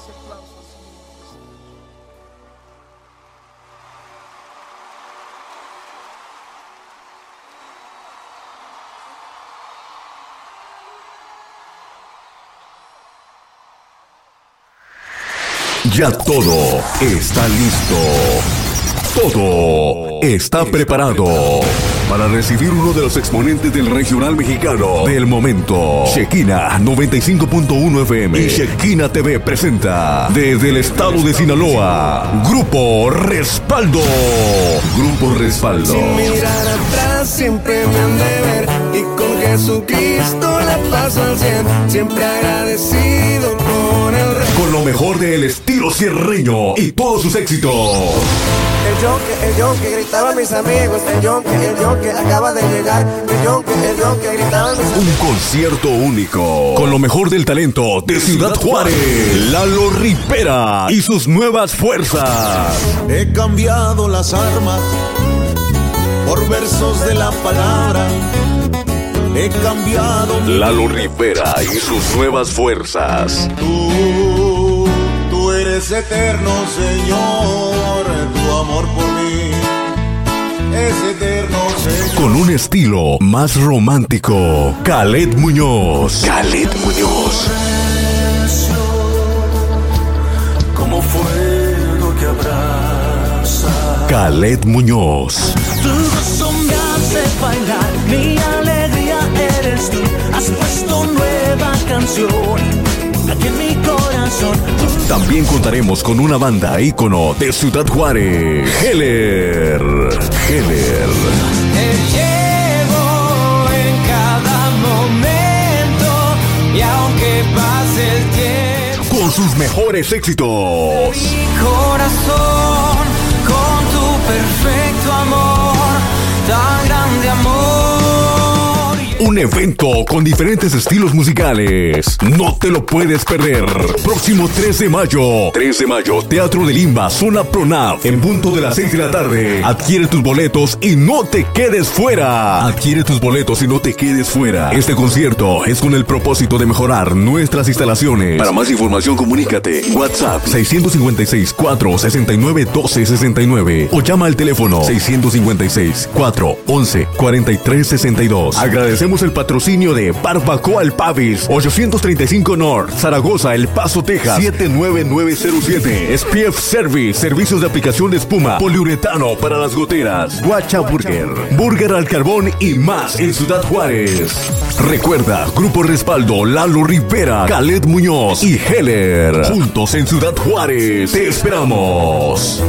ese aplauso, Señor. Ya todo está listo. Todo está preparado para recibir uno de los exponentes del regional mexicano del momento. Shekinah 95.1 FM y Shekinah TV presenta desde el estado de Sinaloa, Grupo Respaldo. Grupo Respaldo. Sin mirar atrás siempre me han de ver y con Jesucristo la paso al 100. Siempre agradecido con el rey. Con lo mejor del estilo sierreño y todos sus éxitos. El yonke gritaba a mis amigos. El yonke acaba de llegar. El yonke gritaba a mis amigos. Un concierto único con lo mejor del talento de Ciudad Juárez, Lalo Rivera y sus nuevas fuerzas. He cambiado las armas por versos de la palabra. He cambiado Lalo Rivera y sus nuevas fuerzas. Tú eres eterno, Señor. Tu amor por mí es eterno, Señor. Con un estilo más romántico, Khaled Muñoz. Khaled Muñoz. Como fuego que abraza. Khaled Muñoz. Tu gozo me hace bailar, mi alegría eres tú. Has puesto nueva canción aquí en mi corazón. También contaremos con una banda ícono de Ciudad Juárez, Heller. Te llevo en cada momento y aunque pase el tiempo, Con sus mejores éxitos. mi corazón con tu perfecto amor, tan grande amor. Un evento con diferentes estilos musicales. No te lo puedes perder. Próximo 3 de mayo. 3 de mayo, Teatro de Limba, Zona Pronav. En punto de las 6 de la tarde. Adquiere tus boletos y no te quedes fuera. Adquiere tus boletos y no te quedes fuera. Este concierto es con el propósito de mejorar nuestras instalaciones. Para más información, comunícate. WhatsApp 656-469-1269 o llama al teléfono 656-411-4362. Agradecemos el patrocinio de Barbacoa El Pavis, 835 North, Zaragoza, El Paso, Texas, 79907. SPF Service, servicios de aplicación de espuma, poliuretano para las goteras, Guacha Burger, Burger al Carbón y más en Ciudad Juárez. Recuerda, Grupo Respaldo, Lalo Rivera, Khaled Muñoz y Heller. Juntos en Ciudad Juárez. Te esperamos.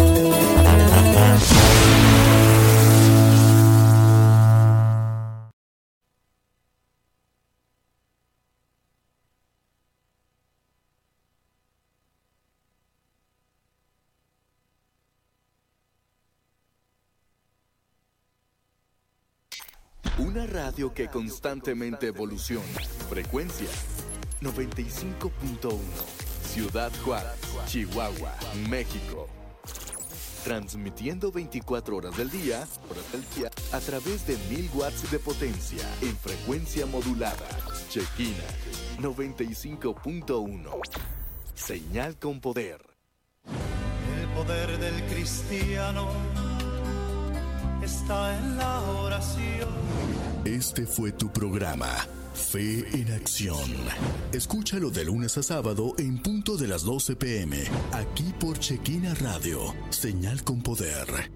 Una radio que constantemente evoluciona. Frecuencia 95.1. Ciudad Juárez, Chihuahua, México. Transmitiendo 24 horas del día a través de 1000 watts de potencia en frecuencia modulada. Shekinah 95.1. Señal con poder. El poder del cristiano está en la oración. Este fue tu programa, Fe en Acción. Escúchalo de lunes a sábado en punto de las 12 p.m. Aquí por Shekinah Radio, Señal con Poder.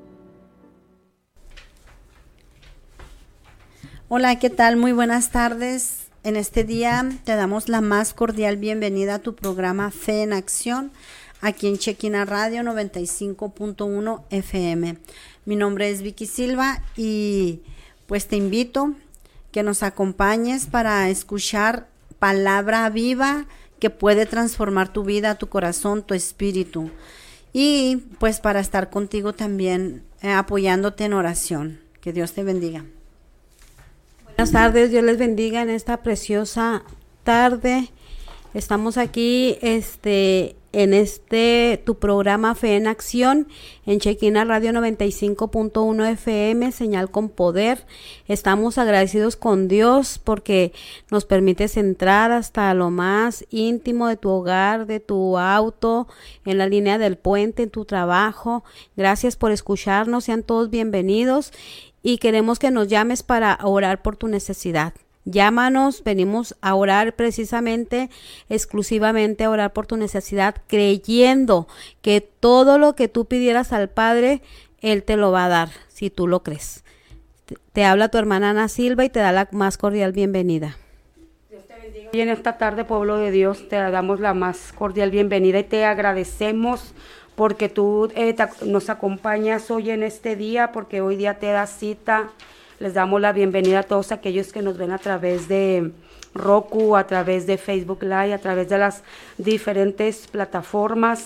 Hola, ¿qué tal? Muy buenas tardes. En este día te damos la más cordial bienvenida a tu programa Fe en Acción, aquí en Shekinah Radio 95.1 FM. Mi nombre es Vicky Silva y pues te invito que nos acompañes para escuchar palabra viva que puede transformar tu vida, tu corazón, tu espíritu. Y pues para estar contigo también apoyándote en oración. Que Dios te bendiga. Buenas tardes, Dios les bendiga en esta preciosa tarde. Estamos aquí en tu programa Fe en Acción, en Chequina Radio 95.1 FM, señal con poder. Estamos agradecidos con Dios porque nos permites entrar hasta lo más íntimo de tu hogar, de tu auto, en la línea del puente, en tu trabajo. Gracias por escucharnos, sean todos bienvenidos y queremos que nos llames para orar por tu necesidad. Llámanos, venimos a orar precisamente, exclusivamente a orar por tu necesidad, creyendo que todo lo que tú pidieras al Padre, Él te lo va a dar, si tú lo crees. Te habla tu hermana Ana Silva y te da la más cordial bienvenida. Dios te bendiga. Y en esta tarde, pueblo de Dios, te damos la más cordial bienvenida y te agradecemos porque tú nos acompañas hoy en este día, porque hoy día te da cita. Les damos la bienvenida a todos aquellos que nos ven a través de Roku, a través de Facebook Live, a través de las diferentes plataformas.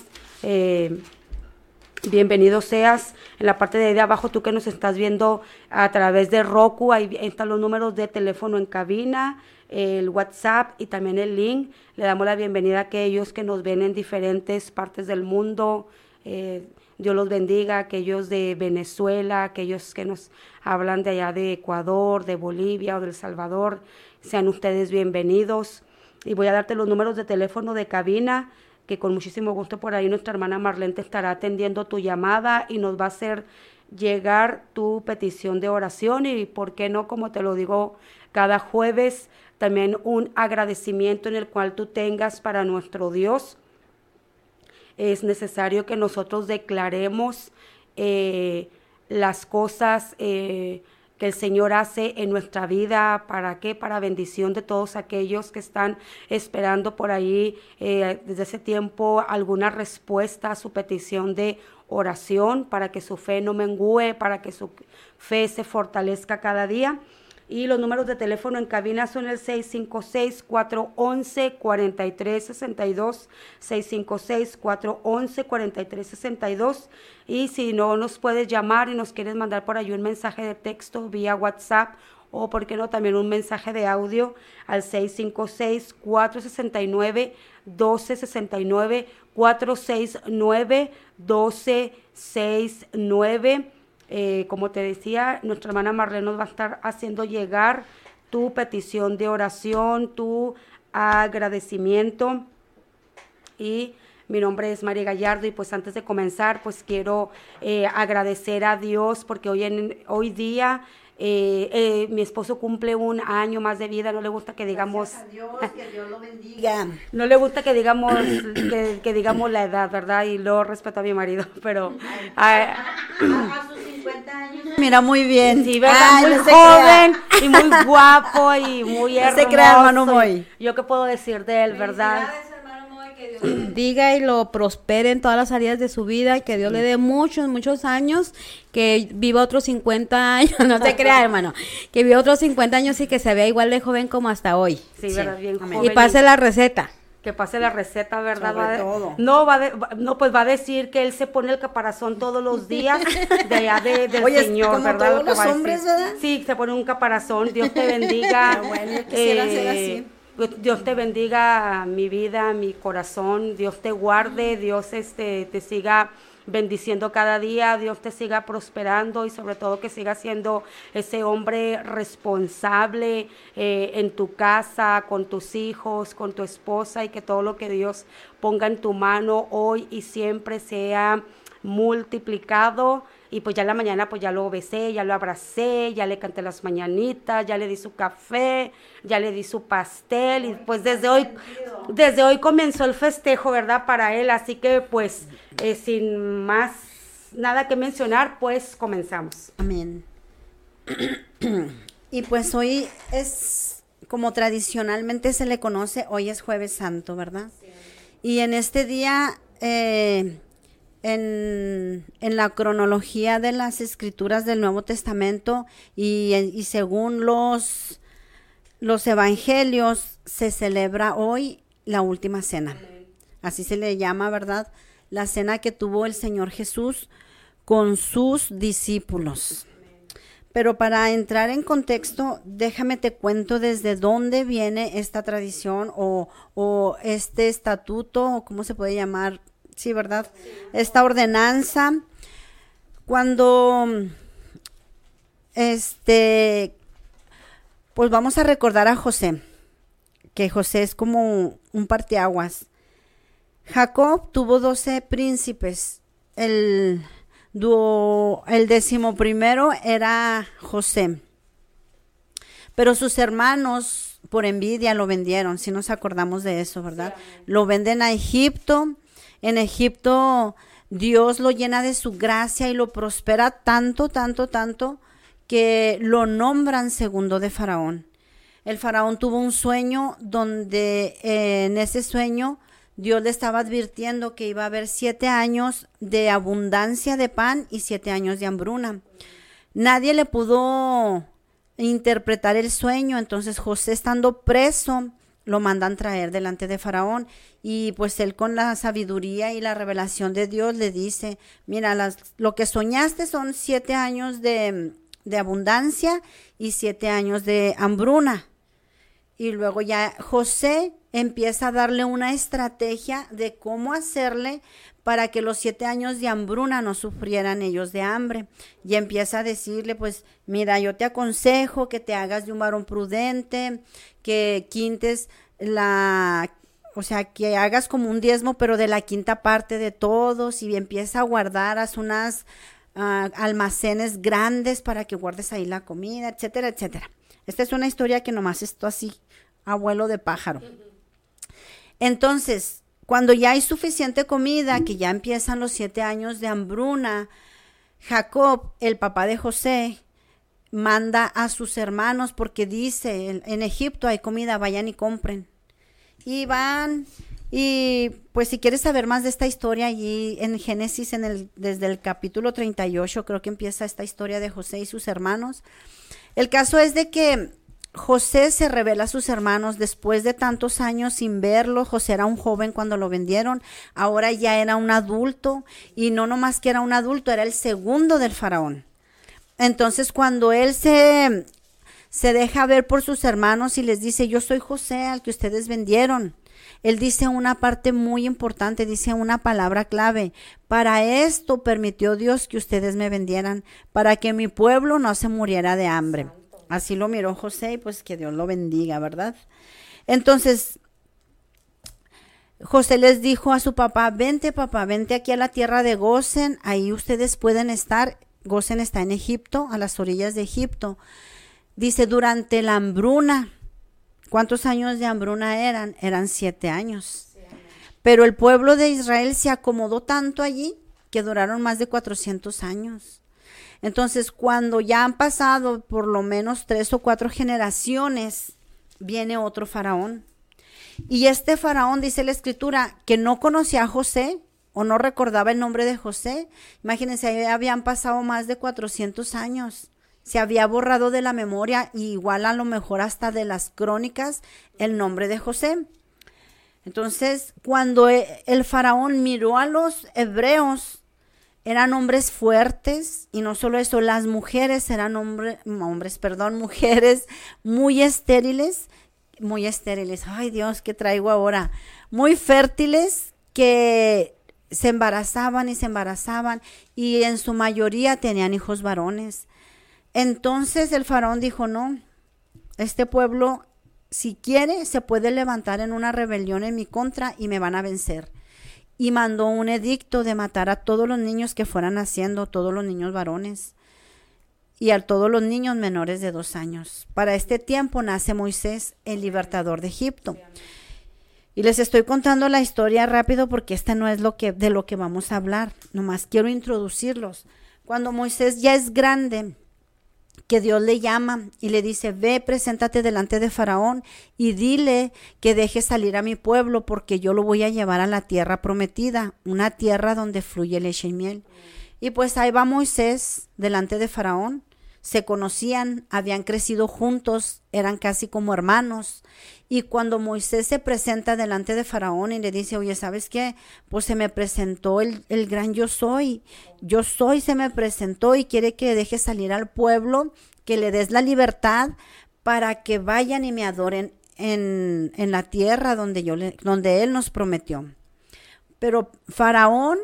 Bienvenido seas. En la parte de ahí de abajo, tú que nos estás viendo a través de Roku, ahí están los números de teléfono en cabina, el WhatsApp y también el link. Le damos la bienvenida a aquellos que nos ven en diferentes partes del mundo. Dios los bendiga, aquellos de Venezuela, aquellos que nos hablan de allá de Ecuador, de Bolivia o de El Salvador, sean ustedes bienvenidos. Y voy a darte los números de teléfono de cabina, que con muchísimo gusto por ahí nuestra hermana Marlene te estará atendiendo tu llamada y nos va a hacer llegar tu petición de oración y, ¿por qué no? Como te lo digo cada jueves, también un agradecimiento en el cual tú tengas para nuestro Dios. Es necesario que nosotros declaremos las cosas que el Señor hace en nuestra vida. ¿Para qué? Para bendición de todos aquellos que están esperando por ahí desde ese tiempo alguna respuesta a su petición de oración, para que su fe no mengüe, para que su fe se fortalezca cada día. Y los números de teléfono en cabina son el 656-411-4362, 656-411-4362. Y si no nos puedes llamar y nos quieres mandar por ahí un mensaje de texto vía WhatsApp, o por qué no también un mensaje de audio al 656-469-1269, 469-1269. Como te decía, nuestra hermana Marlene nos va a estar haciendo llegar tu petición de oración, tu agradecimiento. Y mi nombre es María Gallardo y pues antes de comenzar pues quiero agradecer a Dios porque hoy día mi esposo cumple un año más de vida. No le gusta que digamos Gracias a Dios, que Dios lo bendiga. No le gusta que digamos que digamos la edad, ¿verdad? Y lo respeto a mi marido, pero A sus 50 años. Mira, muy bien. Sí, ¿verdad? Ay, muy no se joven crea. y muy guapo y muy hermoso. No se crea, hermano Moy. Yo qué puedo decir de él, ¿verdad? Que Dios lo bendiga y lo prospere en todas las áreas de su vida, y que Dios le dé muchos, muchos años, que viva otros 50 años, no se crea, hermano, que viva otros 50 años y que se vea igual de joven como hasta hoy. Sí, ¿verdad? Bien joven. Y pase la receta. Que pase la receta, ¿verdad? Sobre todo. Pues va a decir que él se pone el caparazón todos los días de allá del Oye, Señor, como ¿verdad? todos Lo que los va a hombres, decir. ¿verdad? Sí, se pone un caparazón. Dios te bendiga. Bueno, yo quisiera ser así. Dios te bendiga mi vida, mi corazón. Dios te guarde, Dios te siga bendiciendo cada día, Dios te siga prosperando y sobre todo que siga siendo ese hombre responsable en tu casa, con tus hijos, con tu esposa, y que todo lo que Dios ponga en tu mano hoy y siempre sea multiplicado. Y pues ya en la mañana pues ya lo besé, ya lo abracé, ya le canté las mañanitas, ya le di su café, ya le di su pastel, y pues desde hoy comenzó el festejo, ¿verdad? Para él, así que pues sin más nada que mencionar, pues comenzamos. Amén. Y pues hoy es, como tradicionalmente se le conoce, hoy es Jueves Santo, ¿verdad? Sí. Y en este día, en la cronología de las escrituras del Nuevo Testamento y según los evangelios, se celebra hoy la última cena. Así se le llama, ¿verdad? La cena que tuvo el Señor Jesús con sus discípulos. Pero para entrar en contexto, déjame te cuento desde dónde viene esta tradición o este estatuto, o cómo se puede llamar, sí, ¿verdad? Sí. Esta ordenanza, cuando, pues vamos a recordar a José, que José es como un parteaguas. Jacob tuvo 12 príncipes, el 11º era José, pero sus hermanos por envidia lo vendieron, si nos acordamos de eso, ¿verdad? Sí. Lo venden a Egipto. En Egipto Dios lo llena de su gracia y lo prospera tanto que lo nombran segundo de Faraón. El Faraón tuvo un sueño donde en ese sueño Dios le estaba advirtiendo que iba a haber 7 años de abundancia de pan y 7 años de hambruna. Nadie le pudo interpretar el sueño, entonces José, estando preso, lo mandan traer delante de Faraón, y pues él, con la sabiduría y la revelación de Dios, le dice: mira, lo que soñaste son 7 años de abundancia y 7 años de hambruna. Y luego ya José empieza a darle una estrategia de cómo hacerle para que los 7 años de hambruna no sufrieran ellos de hambre. Y empieza a decirle, pues, mira, yo te aconsejo que te hagas de un varón prudente, que quintes que hagas como un diezmo, pero de la quinta parte de todos, y empieza a guardar, haz unas almacenes grandes para que guardes ahí la comida, etcétera, etcétera. Esta es una historia que nomás esto así, abuelo de pájaro. Entonces, cuando ya hay suficiente comida, que ya empiezan los 7 años de hambruna, Jacob, el papá de José, manda a sus hermanos, porque dice: en Egipto hay comida, vayan y compren. Y van, y pues si quieres saber más de esta historia, allí en Génesis, desde el capítulo 38, creo que empieza esta historia de José y sus hermanos. El caso es de que José se revela a sus hermanos después de tantos años sin verlo. José era un joven cuando lo vendieron, ahora ya era un adulto, y no nomás que era un adulto, era el segundo del faraón. Entonces, cuando él se deja ver por sus hermanos y les dice: yo soy José al que ustedes vendieron, él dice una parte muy importante, dice una palabra clave: para esto permitió Dios que ustedes me vendieran, para que mi pueblo no se muriera de hambre. Así lo miró José, y pues que Dios lo bendiga, ¿verdad? Entonces, José les dijo a su papá: papá, vente aquí a la tierra de Gosén, ahí ustedes pueden estar. Gosén está en Egipto, a las orillas de Egipto. Dice, durante la hambruna. ¿Cuántos años de hambruna eran? Eran 7 años. Pero el pueblo de Israel se acomodó tanto allí que duraron más de 400 años. Entonces, cuando ya han pasado por lo menos 3 o 4 generaciones, viene otro faraón. Y este faraón, dice la escritura, que no conocía a José o no recordaba el nombre de José. Imagínense, ahí habían pasado más de 400 años. Se había borrado de la memoria, y igual a lo mejor hasta de las crónicas, el nombre de José. Entonces, cuando el faraón miró a los hebreos, eran hombres fuertes, y no solo eso, las mujeres eran mujeres muy estériles, ay Dios, ¿qué traigo ahora? Muy fértiles, que se embarazaban, y en su mayoría tenían hijos varones. Entonces el faraón dijo: no, este pueblo, si quiere, se puede levantar en una rebelión en mi contra y me van a vencer. Y mandó un edicto de matar a todos los niños que fueran naciendo, todos los niños varones, y a todos los niños menores de 2 años. Para este tiempo nace Moisés, el libertador de Egipto. Y les estoy contando la historia rápido porque esta no es de lo que vamos a hablar. Nomás quiero introducirlos. Cuando Moisés ya es grande, que Dios le llama y le dice: ve, preséntate delante de Faraón y dile que deje salir a mi pueblo, porque yo lo voy a llevar a la tierra prometida, una tierra donde fluye leche y miel. Y pues ahí va Moisés delante de Faraón, se conocían, habían crecido juntos, eran casi como hermanos. Y cuando Moisés se presenta delante de Faraón y le dice, oye, ¿sabes qué? Pues se me presentó el gran yo soy se me presentó y quiere que deje salir al pueblo, que le des la libertad para que vayan y me adoren en la tierra donde él nos prometió. Pero Faraón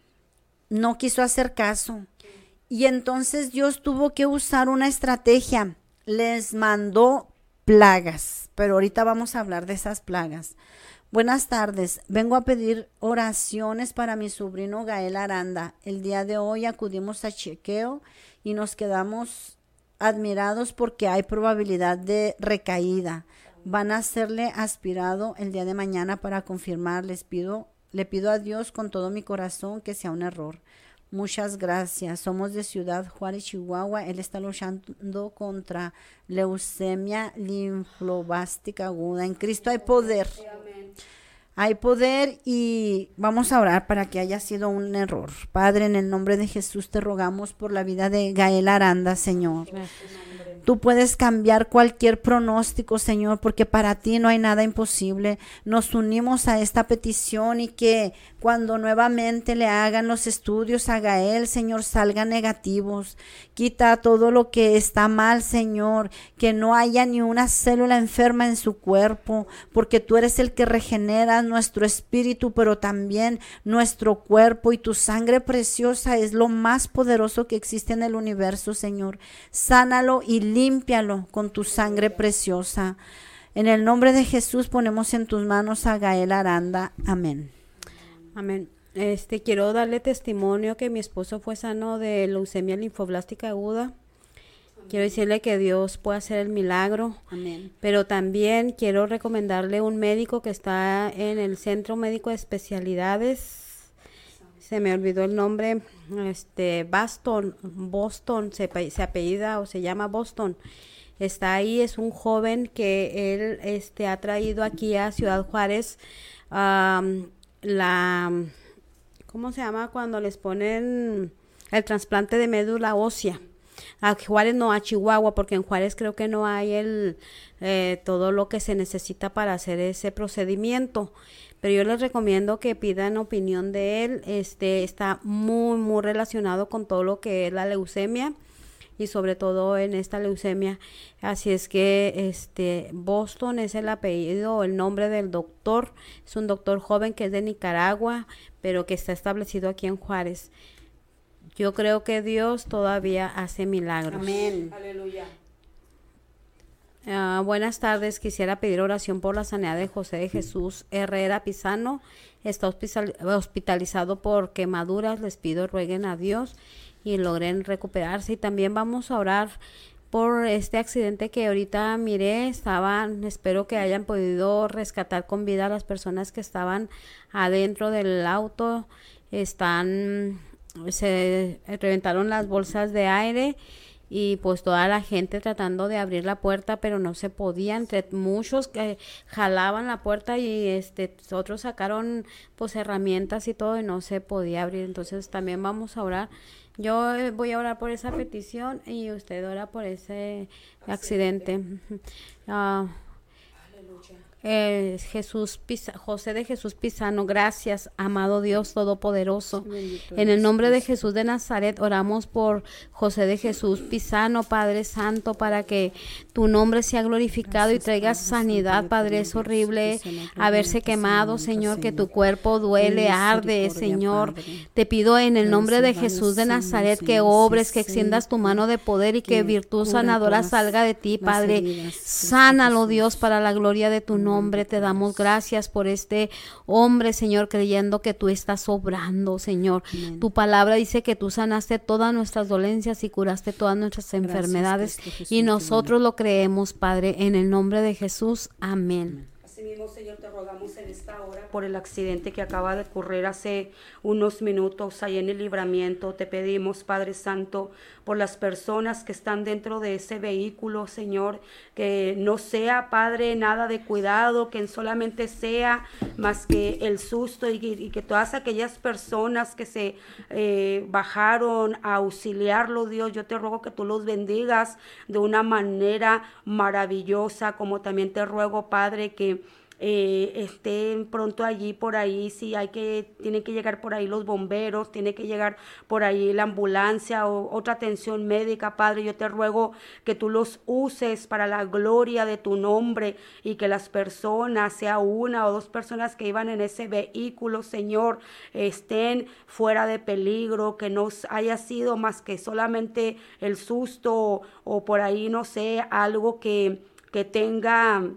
no quiso hacer caso. Y entonces Dios tuvo que usar una estrategia. Les mandó plagas. Pero ahorita vamos a hablar de esas plagas. Buenas tardes. Vengo a pedir oraciones para mi sobrino Gael Aranda. El día de hoy acudimos a chequeo y nos quedamos admirados porque hay probabilidad de recaída. Van a hacerle aspirado el día de mañana para confirmar. Le pido a Dios con todo mi corazón que sea un error. Muchas gracias. Somos de Ciudad Juárez, Chihuahua. Él está luchando contra leucemia linfoblástica aguda. En Cristo hay poder. Hay poder y vamos a orar para que haya sido un error. Padre, en el nombre de Jesús te rogamos por la vida de Gael Aranda, Señor. Tú puedes cambiar cualquier pronóstico, Señor, porque para ti no hay nada imposible. Nos unimos a esta petición y que cuando nuevamente le hagan los estudios a Gael, Señor, salgan negativos. Quita todo lo que está mal, Señor, que no haya ni una célula enferma en su cuerpo, porque tú eres el que regenera nuestro espíritu, pero también nuestro cuerpo, y tu sangre preciosa es lo más poderoso que existe en el universo, Señor. Sánalo y límpialo con tu sangre preciosa. En el nombre de Jesús ponemos en tus manos a Gael Aranda. Amén. Amén. Quiero darle testimonio que mi esposo fue sano de leucemia linfoblástica aguda. Quiero decirle que Dios puede hacer el milagro. Amén. Pero también quiero recomendarle un médico que está en el Centro Médico de Especialidades. Se me olvidó el nombre. Boston, se apellida o se llama Boston. Está ahí, es un joven que él ha traído aquí a Ciudad Juárez ¿cómo se llama? Cuando les ponen el trasplante de médula ósea. A Juárez no, a Chihuahua, porque en Juárez creo que no hay todo lo que se necesita para hacer ese procedimiento. Pero yo les recomiendo que pidan opinión de él. Está muy, muy relacionado con todo lo que es la leucemia y sobre todo en esta leucemia. Así es que Boston es el apellido o el nombre del doctor. Es un doctor joven que es de Nicaragua, pero que está establecido aquí en Juárez. Yo creo que Dios todavía hace milagros. Amén. Aleluya. Buenas tardes, quisiera pedir oración por la sanidad de José de Jesús Herrera Pizano. Está hospitalizado por quemaduras. Les pido rueguen a Dios y logren recuperarse. Y también vamos a orar por este accidente que ahorita miré. Espero que hayan podido rescatar con vida a las personas que estaban adentro del auto. Se reventaron las bolsas de aire y pues toda la gente tratando de abrir la puerta, pero no se podía, entre muchos que jalaban la puerta y otros sacaron pues herramientas y todo y no se podía abrir. Entonces también vamos a orar. Yo voy a orar por esa petición y usted ora por ese accidente. José de Jesús Pizano, gracias, amado Dios Todopoderoso. En el nombre de Jesús de Nazaret oramos por José de Jesús Pizano, Padre Santo, para que tu nombre sea glorificado y traigas sanidad, Padre. Es horrible haberse quemado, Señor, que tu cuerpo duele, arde, Señor. Te pido en el nombre de Jesús de Nazaret que obres, que extiendas tu mano de poder y que virtud sanadora salga de ti, Padre. Sánalo, Dios, para la gloria de tu nombre. Te damos gracias por este hombre, Señor, creyendo que tú estás obrando, Señor. Amén. Tu palabra dice que tú sanaste todas nuestras dolencias y curaste todas nuestras enfermedades, y nosotros lo creemos, Padre, en el nombre de Jesús. Amén. Asimismo, Señor, te rogamos en esta hora por el accidente que acaba de ocurrir hace unos minutos ahí en el Libramiento. Te pedimos, Padre Santo, por las personas que están dentro de ese vehículo, Señor, que no sea, Padre, nada de cuidado, que solamente sea más que el susto y que todas aquellas personas que se bajaron a auxiliarlo, Dios, yo te ruego que tú los bendigas de una manera maravillosa, como también te ruego, Padre, que estén pronto allí por ahí, si tienen que llegar por ahí los bomberos, tiene que llegar por ahí la ambulancia o otra atención médica, Padre, yo te ruego que tú los uses para la gloria de tu nombre y que las personas, sea una o dos personas que iban en ese vehículo, Señor, estén fuera de peligro, que no haya sido más que solamente el susto o por ahí, no sé, algo que tenga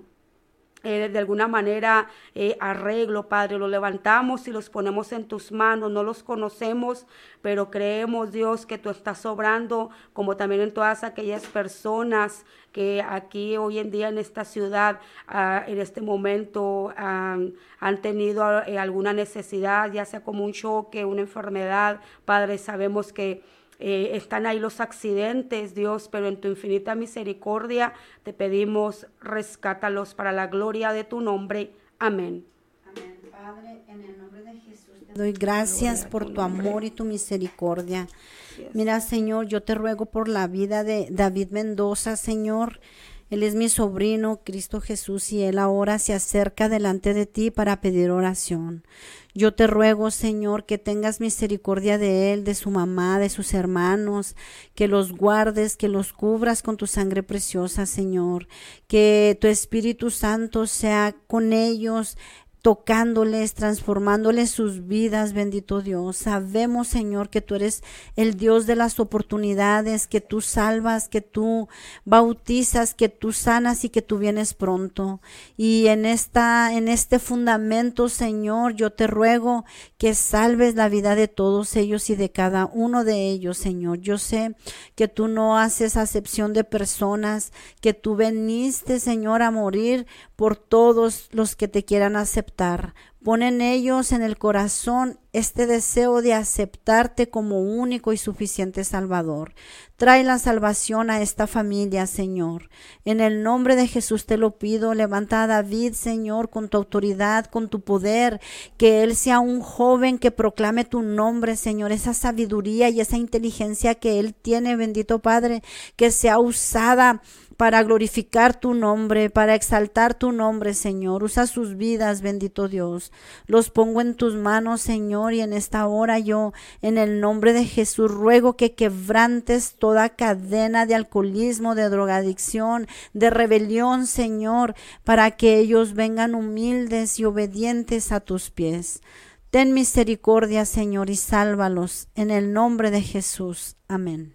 de alguna manera arreglo, Padre. Los levantamos y los ponemos en tus manos. No los conocemos, pero creemos, Dios, que tú estás obrando, como también en todas aquellas personas que aquí hoy en día en esta ciudad, en este momento, han tenido alguna necesidad, ya sea como un choque, una enfermedad. Padre, sabemos que están ahí los accidentes, Dios, pero en tu infinita misericordia te pedimos, rescátalos para la gloria de tu nombre. Amén. Amén. Padre, en el nombre de Jesús te doy gracias por tu amor y tu misericordia. Mira, Señor, yo te ruego por la vida de David Mendoza, Señor. Él es mi sobrino, Cristo Jesús, y él ahora se acerca delante de ti para pedir oración. Yo te ruego, Señor, que tengas misericordia de él, de su mamá, de sus hermanos, que los guardes, que los cubras con tu sangre preciosa, Señor, que tu Espíritu Santo sea con ellos, tocándoles, transformándoles sus vidas, bendito Dios. Sabemos, Señor, que tú eres el Dios de las oportunidades, que tú salvas, que tú bautizas, que tú sanas y que tú vienes pronto. Y en este fundamento, Señor, yo te ruego que salves la vida de todos ellos y de cada uno de ellos, Señor. Yo sé que tú no haces acepción de personas, que tú veniste, Señor, a morir por todos los que te quieran aceptar. Pon en ellos, en el corazón, este deseo de aceptarte como único y suficiente Salvador. Trae la salvación a esta familia, Señor. En el nombre de Jesús te lo pido. Levanta a David, Señor, con tu autoridad, con tu poder, que él sea un joven que proclame tu nombre, Señor, esa sabiduría y esa inteligencia que él tiene, bendito Padre, que sea usada para glorificar tu nombre, para exaltar tu nombre, Señor. Usa sus vidas, bendito Dios. Los pongo en tus manos, Señor, y en esta hora yo, en el nombre de Jesús, ruego que quebrantes toda cadena de alcoholismo, de drogadicción, de rebelión, Señor, para que ellos vengan humildes y obedientes a tus pies. Ten misericordia, Señor, y sálvalos, en el nombre de Jesús. Amén.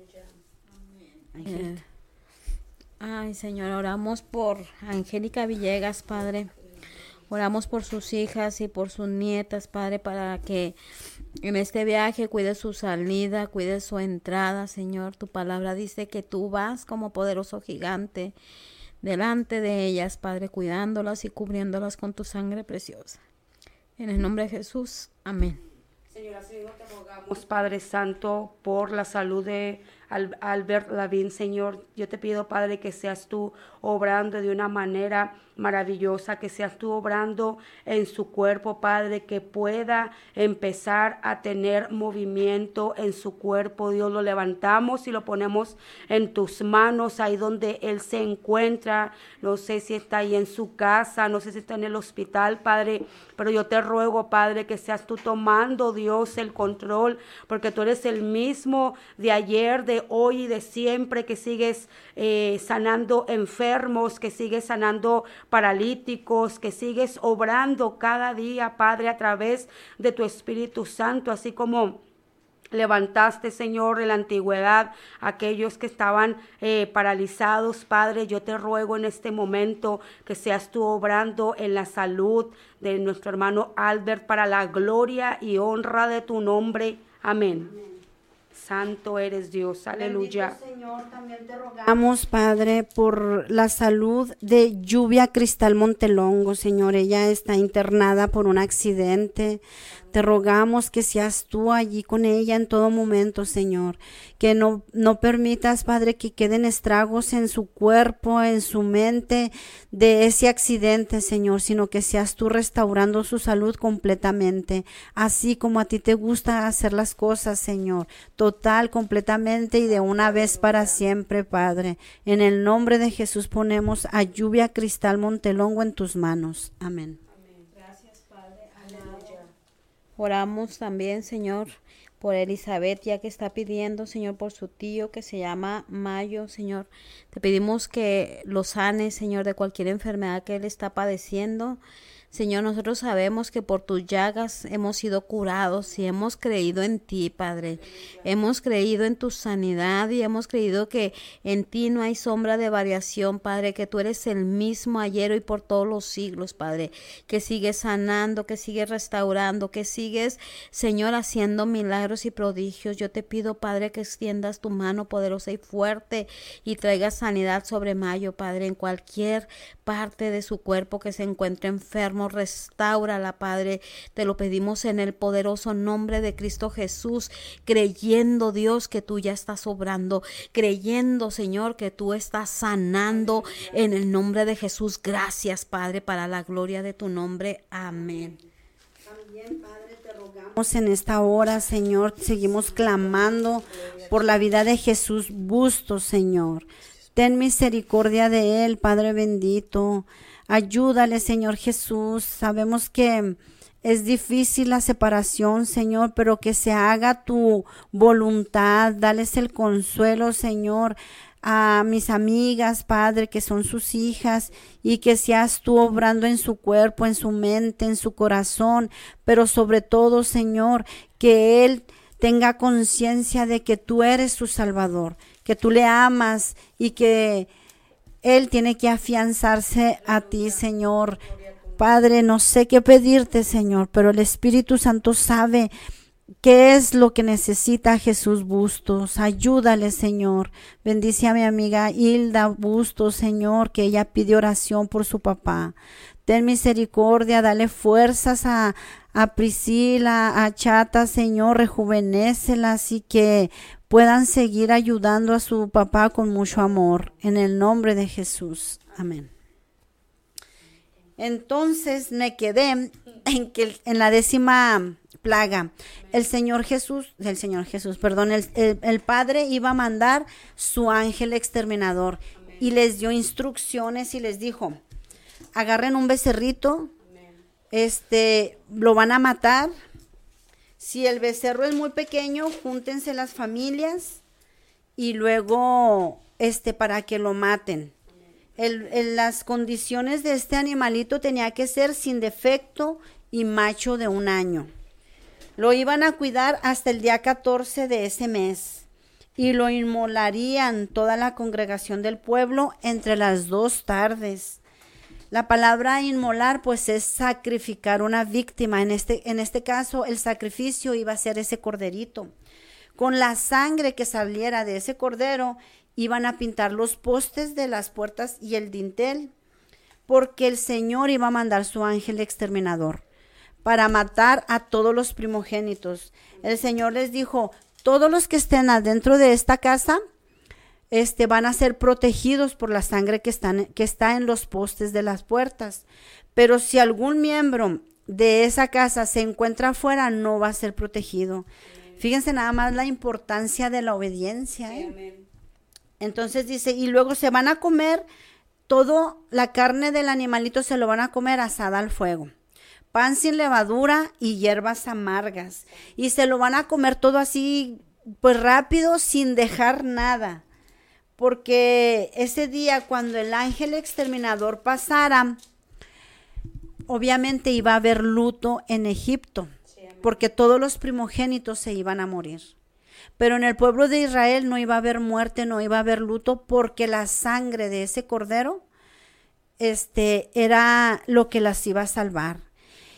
Amén. Ay, Señor, oramos por Angélica Villegas, Padre. Oramos por sus hijas y por sus nietas, Padre, para que en este viaje cuide su salida, cuide su entrada, Señor. Tu palabra dice que tú vas como poderoso gigante delante de ellas, Padre, cuidándolas y cubriéndolas con tu sangre preciosa. En el nombre de Jesús, amén. Señora, Señor, te rogamos, Padre Santo, por la salud de Albert Lavín, Señor. Yo te pido, Padre, que seas tú obrando de una manera maravillosa, que seas tú obrando en su cuerpo, Padre, que pueda empezar a tener movimiento en su cuerpo. Dios, lo levantamos y lo ponemos en tus manos, ahí donde él se encuentra. No sé si está ahí en su casa, no sé si está en el hospital, Padre, pero yo te ruego, Padre, que seas tú tomando, Dios, el control, porque tú eres el mismo de ayer, de hoy y de siempre, que sigues sanando enfermos, que sigues sanando paralíticos, que sigues obrando cada día, Padre, a través de tu Espíritu Santo, así como levantaste, Señor, en la antigüedad aquellos que estaban paralizados, Padre. Yo te ruego en este momento que seas tú obrando en la salud de nuestro hermano Albert para la gloria y honra de tu nombre. Amén. santo eres Dios, aleluya. Bendito Señor, también te rogamos, Padre, por la salud de Lluvia Cristal Montelongo, Señor. Ella está internada por un accidente. Te rogamos que seas tú allí con ella en todo momento, Señor. Que no permitas, Padre, que queden estragos en su cuerpo, en su mente de ese accidente, Señor, sino que seas tú restaurando su salud completamente, así como a ti te gusta hacer las cosas, Señor, total, completamente y de una vez para siempre, Padre. En el nombre de Jesús ponemos a Lluvia Cristal Montelongo en tus manos. Amén. Oramos también, Señor, por Elizabeth, ya que está pidiendo, Señor, por su tío que se llama Mayo, Señor. Te pedimos que lo sanes, Señor, de cualquier enfermedad que él está padeciendo. Señor, nosotros sabemos que por tus llagas hemos sido curados y hemos creído en ti, Padre. Hemos creído en tu sanidad y hemos creído que en ti no hay sombra de variación, Padre, que tú eres el mismo ayer y por todos los siglos, Padre, que sigues sanando, que sigues restaurando, que sigues, Señor, haciendo milagros y prodigios. Yo te pido, Padre, que extiendas tu mano poderosa y fuerte y traigas sanidad sobre Mayo, Padre, en cualquier parte de su cuerpo que se encuentre enfermo. Restáurala, Padre, te lo pedimos en el poderoso nombre de Cristo Jesús, creyendo, Dios, que tú ya estás obrando, creyendo, Señor, que tú estás sanando en el nombre de Jesús. Gracias, Padre, para la gloria de tu nombre. Amén. También, Padre, te rogamos en esta hora, Señor, seguimos clamando por la vida de Jesús Bustos, Señor. Ten misericordia de él, Padre bendito. Ayúdale, Señor Jesús. Sabemos que es difícil la separación, Señor, pero que se haga tu voluntad. Dales el consuelo, Señor, a mis amigas, Padre, que son sus hijas, y que seas tú obrando en su cuerpo, en su mente, en su corazón, pero sobre todo, Señor, que él tenga conciencia de que tú eres su Salvador, que tú le amas y que él tiene que afianzarse a ti, Señor. Padre, no sé qué pedirte, Señor, pero el Espíritu Santo sabe qué es lo que necesita Jesús Bustos. Ayúdale, Señor. Bendice a mi amiga Hilda Bustos, Señor, que ella pide oración por su papá. Ten misericordia, dale fuerzas a Priscila, a Chata, Señor, rejuvenécelas y que puedan seguir ayudando a su papá con mucho amor. En el nombre de Jesús. Amén. Entonces me quedé en la 10ª plaga. El Padre iba a mandar su ángel exterminador y les dio instrucciones y les dijo: agarren un becerrito, lo van a matar. Si el becerro es muy pequeño, júntense las familias y luego para que lo maten. Las condiciones de este animalito tenía que ser sin defecto y macho de 1 año. Lo iban a cuidar hasta el día 14 de ese mes y lo inmolarían toda la congregación del pueblo entre las 2 tardes. La palabra inmolar pues es sacrificar una víctima. En este caso el sacrificio iba a ser ese corderito. Con la sangre que saliera de ese cordero iban a pintar los postes de las puertas y el dintel, porque el Señor iba a mandar su ángel exterminador para matar a todos los primogénitos. El Señor les dijo: todos los que estén adentro de esta casa van a ser protegidos por la sangre que está en los postes de las puertas. Pero si algún miembro de esa casa se encuentra afuera, no va a ser protegido. Fíjense nada más la importancia de la obediencia. Entonces dice, y luego se van a comer toda la carne del animalito, se lo van a comer asada al fuego. Pan sin levadura y hierbas amargas. Y se lo van a comer todo así, pues rápido, sin dejar nada. Porque ese día cuando el ángel exterminador pasara, obviamente iba a haber luto en Egipto, porque todos los primogénitos se iban a morir. Pero en el pueblo de Israel no iba a haber muerte, no iba a haber luto, porque la sangre de ese cordero era lo que las iba a salvar.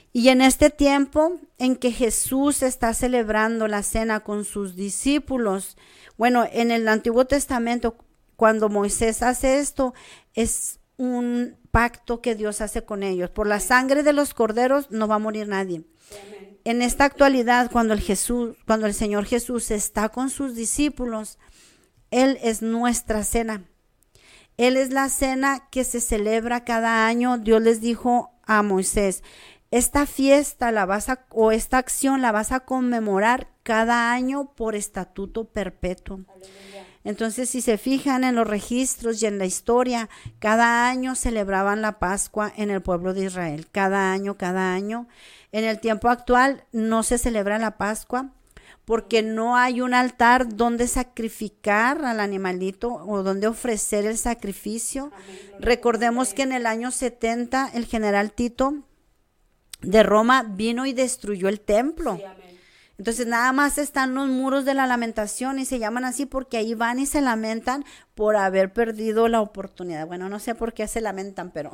Y en este tiempo en que Jesús está celebrando la cena con sus discípulos, bueno, en el Antiguo Testamento, cuando Moisés hace esto, es un pacto que Dios hace con ellos. Por la sangre de los corderos no va a morir nadie. En esta actualidad, cuando el Señor Jesús está con sus discípulos, Él es nuestra cena. Él es la cena que se celebra cada año. Dios les dijo a Moisés, esta fiesta o esta acción la vas a conmemorar cada año por estatuto perpetuo. Aleluya. Entonces, si se fijan en los registros y en la historia, cada año celebraban la Pascua en el pueblo de Israel. Cada año. En el tiempo actual no se celebra la Pascua porque no hay un altar donde sacrificar al animalito o donde ofrecer el sacrificio. Recordemos que en el año 70 el general Tito de Roma vino y destruyó el templo. Sí, entonces nada más están los muros de la lamentación y se llaman así porque ahí van y se lamentan por haber perdido la oportunidad. Bueno, no sé por qué se lamentan, pero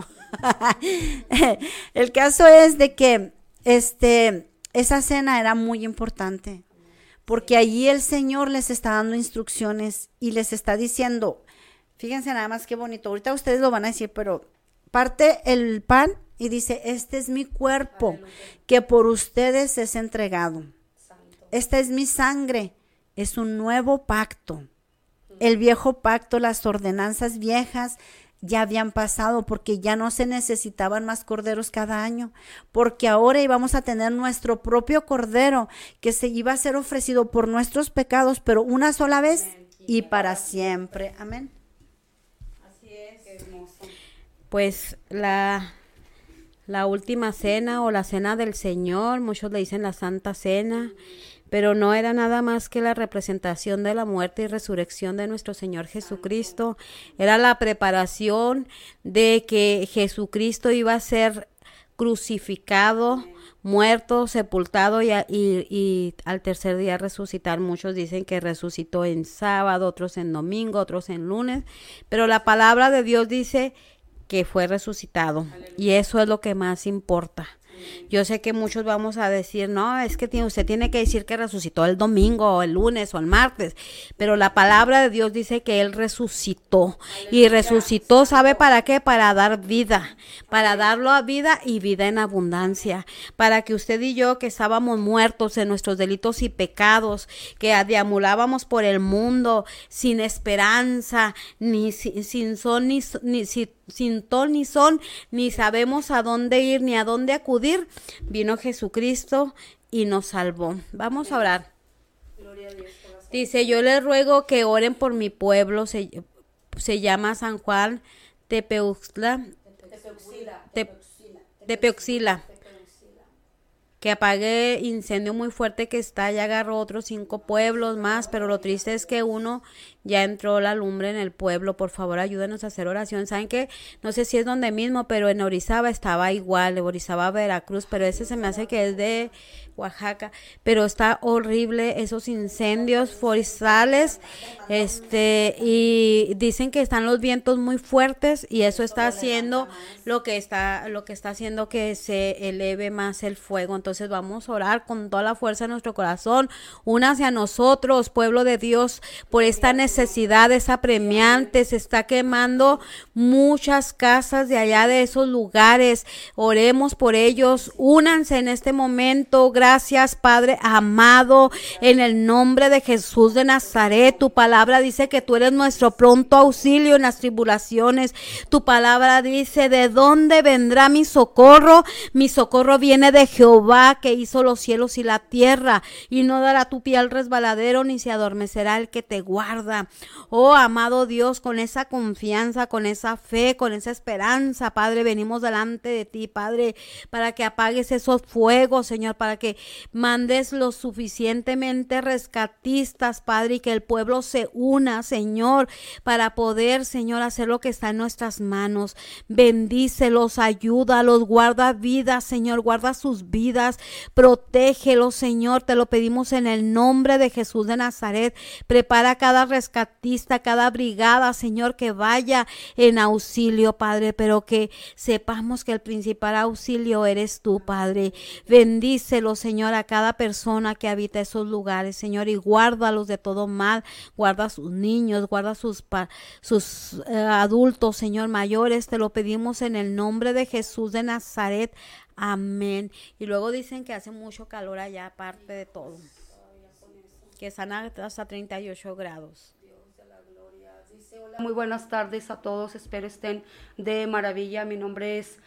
el caso es de que esa cena era muy importante porque allí el Señor les está dando instrucciones y les está diciendo, fíjense nada más qué bonito, ahorita ustedes lo van a decir, pero parte el pan y dice, este es mi cuerpo que por ustedes es entregado. Esta es mi sangre, es un nuevo pacto. El viejo pacto, las ordenanzas viejas ya habían pasado porque ya no se necesitaban más corderos cada año, porque ahora íbamos a tener nuestro propio cordero que se iba a ser ofrecido por nuestros pecados, pero una sola vez y para siempre. Amén. Así es. Qué hermoso. Pues la última cena o la cena del Señor, muchos le dicen la Santa Cena, pero no era nada más que la representación de la muerte y resurrección de nuestro Señor Jesucristo. Era la preparación de que Jesucristo iba a ser crucificado, muerto, sepultado y al tercer día resucitar. Muchos dicen que resucitó en sábado, otros en domingo, otros en lunes, pero la palabra de Dios dice que fue resucitado. Aleluya. Y eso es lo que más importa. Yo sé que muchos vamos a decir, no, es que usted tiene que decir que resucitó el domingo o el lunes o el martes, pero la palabra de Dios dice que Él resucitó. Aleluya. Y resucitó, ¿sabe para qué? Para dar vida, para darlo a vida y vida en abundancia, para que usted y yo que estábamos muertos en nuestros delitos y pecados, que deambulábamos por el mundo sin esperanza, ni sin ton ni son, ni sabemos a dónde ir ni a dónde acudir, vino Jesucristo y nos salvó. Vamos a orar. Dice, yo les ruego que oren por mi pueblo, se llama San Juan Tepeuxtla, que apague incendio muy fuerte que está, ya agarró otros 5 pueblos más, pero lo triste es que uno ya entró la lumbre en el pueblo. Por favor, ayúdenos a hacer oración. ¿Saben qué? No sé si es donde mismo, pero en Orizaba estaba igual, Orizaba, Veracruz, pero ese se me hace que es de Oaxaca, pero está horrible esos incendios forestales, y dicen que están los vientos muy fuertes y eso está haciendo lo que está haciendo que se eleve más el fuego. Entonces vamos a orar con toda la fuerza de nuestro corazón. Únase a nosotros, pueblo de Dios, por esta necesidad, es apremiante, se está quemando muchas casas de allá de esos lugares. Oremos por ellos, únanse en este momento. Gracias, Padre amado, en el nombre de Jesús de Nazaret. Tu palabra dice que tú eres nuestro pronto auxilio en las tribulaciones. Tu palabra dice, ¿de dónde vendrá mi socorro? Mi socorro viene de Jehová, que hizo los cielos y la tierra, y no dará tu pie al resbaladero, ni se adormecerá el que te guarda. Oh, amado Dios, con esa confianza, con esa fe, con esa esperanza, Padre, venimos delante de ti, Padre, para que apagues esos fuegos, Señor, para que mandes los suficientemente rescatistas, Padre, y que el pueblo se una, Señor, para poder, Señor, hacer lo que está en nuestras manos. Bendícelos, ayúdalos, guarda vidas, Señor, guarda sus vidas, guardas, protégelos, Señor, te lo pedimos en el nombre de Jesús de Nazaret. Prepara cada rescatista, cada brigada, Señor, que vaya en auxilio, Padre, pero que sepamos que el principal auxilio eres tú, Padre. Bendícelo, Señor, a cada persona que habita esos lugares, Señor, y guárdalos de todo mal. Guarda a sus niños, guarda a sus adultos, Señor, mayores. Te lo pedimos en el nombre de Jesús de Nazaret. Amén. Y luego dicen que hace mucho calor allá, aparte de todo, que están hasta 38 grados. Hola, muy buenas tardes a todos, espero estén de maravilla. Mi nombre es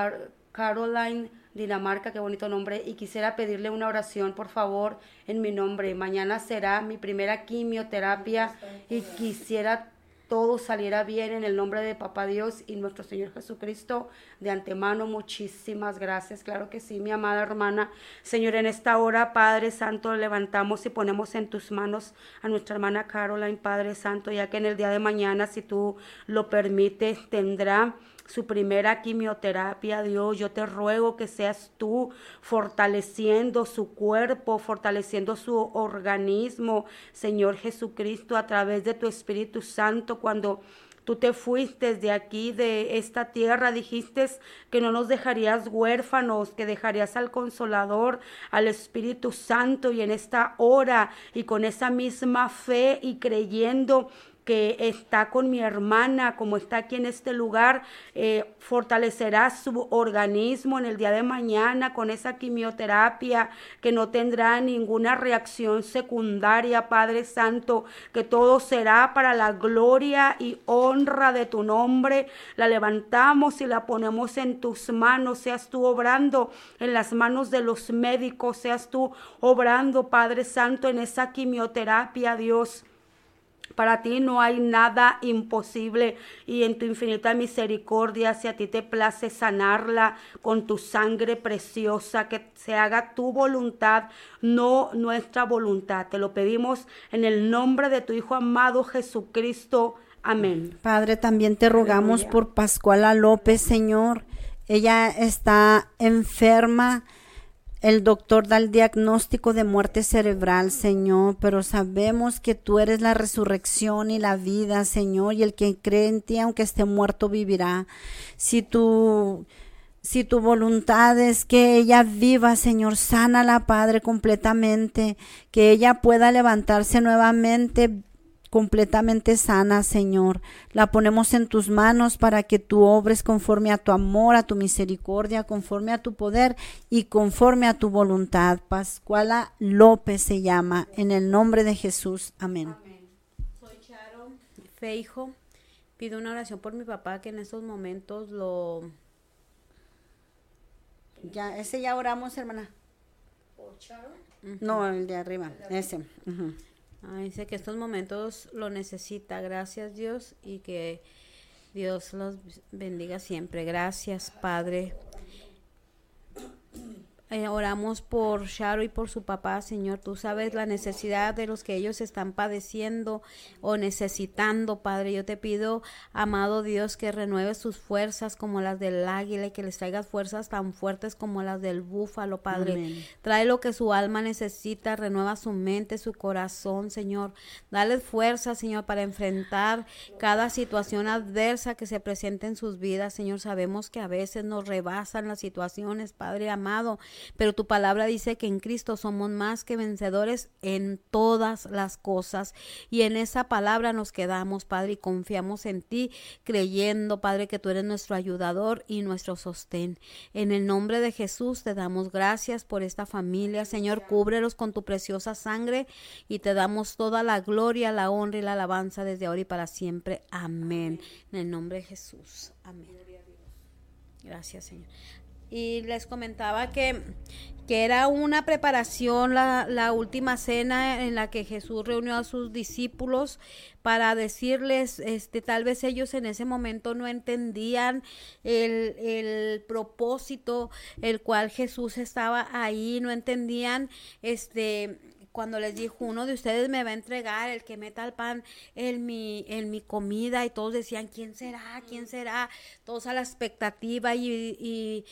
Caroline Dinamarca, qué bonito nombre, y quisiera pedirle una oración, por favor, en mi nombre. Mañana será mi primera quimioterapia y quisiera todo saliera bien en el nombre de Papá Dios y nuestro Señor Jesucristo. De antemano, muchísimas gracias. Claro que sí, mi amada hermana. Señor, en esta hora, Padre Santo, levantamos y ponemos en tus manos a nuestra hermana Caroline, Padre Santo, ya que en el día de mañana, si tú lo permites, tendrá su primera quimioterapia. Dios, yo te ruego que seas tú fortaleciendo su cuerpo, fortaleciendo su organismo, Señor Jesucristo, a través de tu Espíritu Santo. Cuando tú te fuiste de aquí, de esta tierra, dijiste que no nos dejarías huérfanos, que dejarías al Consolador, al Espíritu Santo. Y en esta hora, y con esa misma fe y creyendo que está con mi hermana, como está aquí en este lugar, fortalecerá su organismo en el día de mañana con esa quimioterapia, que no tendrá ninguna reacción secundaria, Padre Santo, que todo será para la gloria y honra de tu nombre. La levantamos y la ponemos en tus manos, seas tú obrando en las manos de los médicos, seas tú obrando, Padre Santo, en esa quimioterapia, Dios. Para ti no hay nada imposible, y en tu infinita misericordia, si a ti te place sanarla con tu sangre preciosa, que se haga tu voluntad, no nuestra voluntad. Te lo pedimos en el nombre de tu Hijo amado Jesucristo. Amén. Padre, también te rogamos por Pascuala López, Señor. Ella está enferma. El doctor da el diagnóstico de muerte cerebral, Señor, pero sabemos que tú eres la resurrección y la vida, Señor, y el que cree en ti, aunque esté muerto, vivirá. Si tu voluntad es que ella viva, Señor, sánala, Padre, completamente, que ella pueda levantarse nuevamente completamente sana, Señor. La ponemos en tus manos para que tú obres conforme a tu amor, a tu misericordia, conforme a tu poder y conforme a tu voluntad. Pascuala López se llama, en el nombre de Jesús. Amén. Soy Charo Feijo. Pido una oración por mi papá, que en estos momentos Ya, ese ya oramos, hermana. ¿Por Charo? No, el de arriba, ese. Dice que estos momentos lo necesita. Gracias, Dios, y que Dios los bendiga siempre. Gracias, Padre. Oramos por Sharo y por su papá, Señor. Tú sabes la necesidad de los que ellos están padeciendo o necesitando, Padre. Yo te pido, amado Dios, que renueves sus fuerzas como las del águila y que les traigas fuerzas tan fuertes como las del búfalo, Padre. Amén. Trae lo que su alma necesita, renueva su mente, su corazón, Señor. Dale fuerza, Señor, para enfrentar cada situación adversa que se presente en sus vidas, Señor. Sabemos que a veces nos rebasan las situaciones, Padre amado, pero tu palabra dice que en Cristo somos más que vencedores en todas las cosas, y en esa palabra nos quedamos, Padre, y confiamos en ti, creyendo, Padre, que tú eres nuestro ayudador y nuestro sostén. En el nombre de Jesús te damos gracias por esta familia, Señor. Cúbrelos con tu preciosa sangre y te damos toda la gloria, la honra y la alabanza desde ahora y para siempre. Amén. En el nombre de Jesús. Amén. Gracias, Señor. Y les comentaba que era una preparación, la última cena en la que Jesús reunió a sus discípulos para decirles, tal vez ellos en ese momento no entendían el propósito el cual Jesús estaba ahí, no entendían cuando les dijo, uno de ustedes me va a entregar, el que meta el pan en mi comida, y todos decían, ¿quién será? ¿Quién será? Todos a la expectativa, y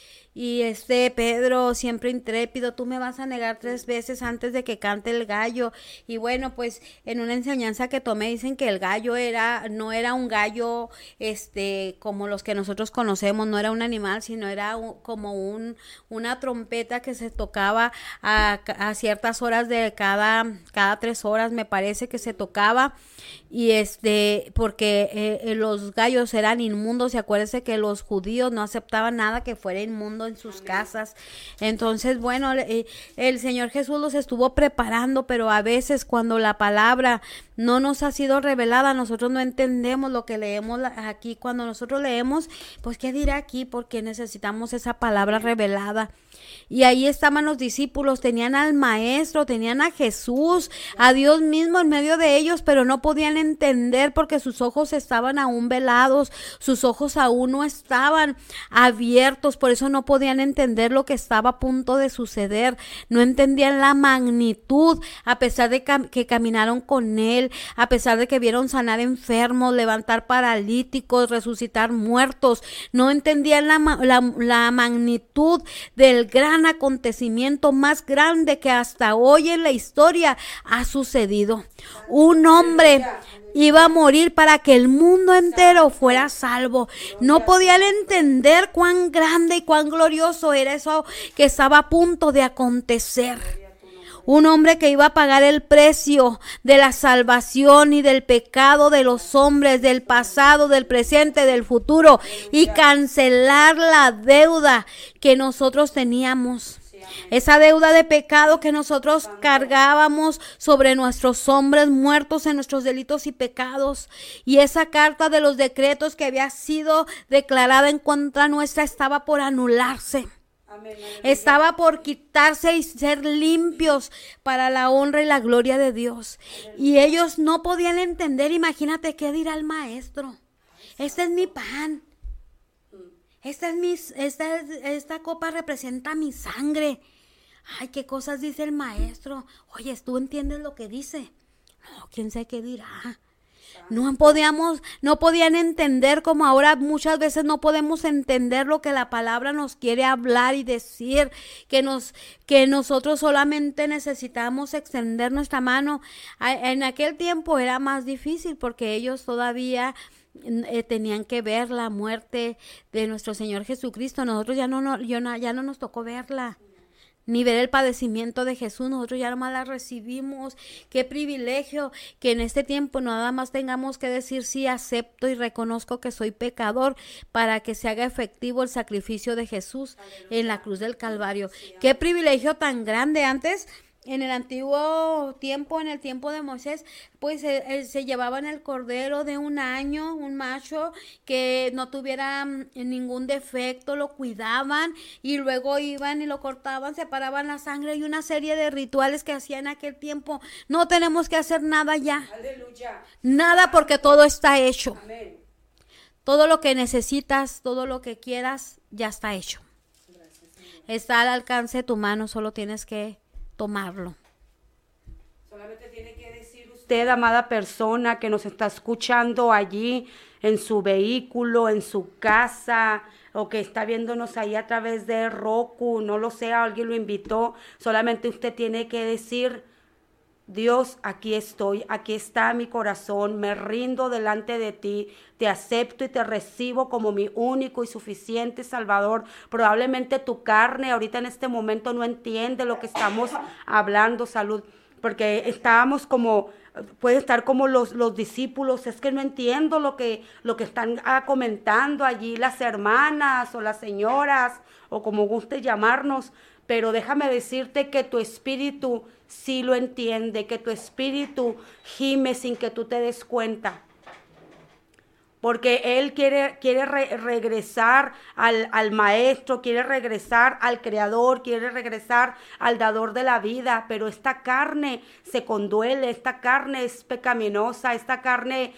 Pedro, siempre intrépido, tú me vas a negar 3 veces antes de que cante el gallo. Y bueno, pues en una enseñanza que tomé dicen que el gallo no era un gallo como los que nosotros conocemos, no era un animal, sino era como una trompeta que se tocaba a ciertas horas de cada 3 horas, me parece que se tocaba, y porque los gallos eran inmundos, y acuérdense que los judíos no aceptaban nada que fuera inmundo en sus casas. Entonces, bueno, el Señor Jesús los estuvo preparando, pero a veces cuando la palabra no nos ha sido revelada, nosotros no entendemos lo que leemos aquí. Cuando nosotros leemos, pues ¿qué dirá aquí? Porque necesitamos esa palabra revelada. Y ahí estaban los discípulos, tenían al Maestro, tenían a Jesús, a Dios mismo en medio de ellos, pero no podían entender porque sus ojos estaban aún velados, sus ojos aún no estaban abiertos, por eso no podían entender lo que estaba a punto de suceder, no entendían la magnitud, a pesar de que caminaron con Él, a pesar de que vieron sanar enfermos, levantar paralíticos, resucitar muertos, no entendían la magnitud del gran acontecimiento más grande que hasta hoy en la historia ha sucedido. Un hombre iba a morir para que el mundo entero fuera salvo. No podían entender cuán grande y cuán glorioso era eso que estaba a punto de acontecer. Un hombre que iba a pagar el precio de la salvación y del pecado de los hombres, del pasado, del presente, del futuro, y cancelar la deuda que nosotros teníamos. Esa deuda de pecado que nosotros cargábamos sobre nuestros hombres muertos en nuestros delitos y pecados. Y esa carta de los decretos que había sido declarada en contra nuestra estaba por anularse. Estaba por quitarse y ser limpios para la honra y la gloria de Dios. Y ellos no podían entender. Imagínate qué dirá el Maestro. Este es mi pan. Esta copa representa mi sangre. Ay, qué cosas dice el Maestro. Oye, ¿tú entiendes lo que dice? No, quién sabe qué dirá. No podían entender, como ahora muchas veces no podemos entender lo que la palabra nos quiere hablar y decir, que nosotros solamente necesitamos extender nuestra mano. En aquel tiempo era más difícil porque ellos todavía tenían que ver la muerte de nuestro Señor Jesucristo. Nosotros ya no nos tocó verla, ni ver el padecimiento de Jesús. Nosotros ya nomás la recibimos. Qué privilegio que en este tiempo nada más tengamos que decir sí, acepto y reconozco que soy pecador, para que se haga efectivo el sacrificio de Jesús en la cruz del Calvario. Qué privilegio tan grande. Antes, en el antiguo tiempo, en el tiempo de Moisés, pues se llevaban el cordero de 1 año, un macho que no tuviera ningún defecto, lo cuidaban y luego iban y lo cortaban, separaban la sangre y una serie de rituales que hacían en aquel tiempo. No tenemos que hacer nada ya. Aleluya. Nada, porque todo está hecho. Amén. Todo lo que necesitas, todo lo que quieras, ya está hecho. Gracias, está al alcance de tu mano, solo tienes que tomarlo. Solamente tiene que decir usted, amada persona que nos está escuchando allí en su vehículo, en su casa, o que está viéndonos ahí a través de Roku, no lo sé, alguien lo invitó. Solamente usted tiene que decir: Dios, aquí estoy, aquí está mi corazón, me rindo delante de ti, te acepto y te recibo como mi único y suficiente Salvador. Probablemente tu carne ahorita en este momento no entiende lo que estamos hablando, salud, porque estábamos como, puede estar como los discípulos, es que no entiendo lo que están comentando allí las hermanas o las señoras, o como guste llamarnos. Pero déjame decirte que tu espíritu sí lo entiende, que tu espíritu gime sin que tú te des cuenta. Porque Él quiere regresar al Maestro, quiere regresar al Creador, quiere regresar al Dador de la vida. Pero esta carne se conduele, esta carne es pecaminosa, esta carne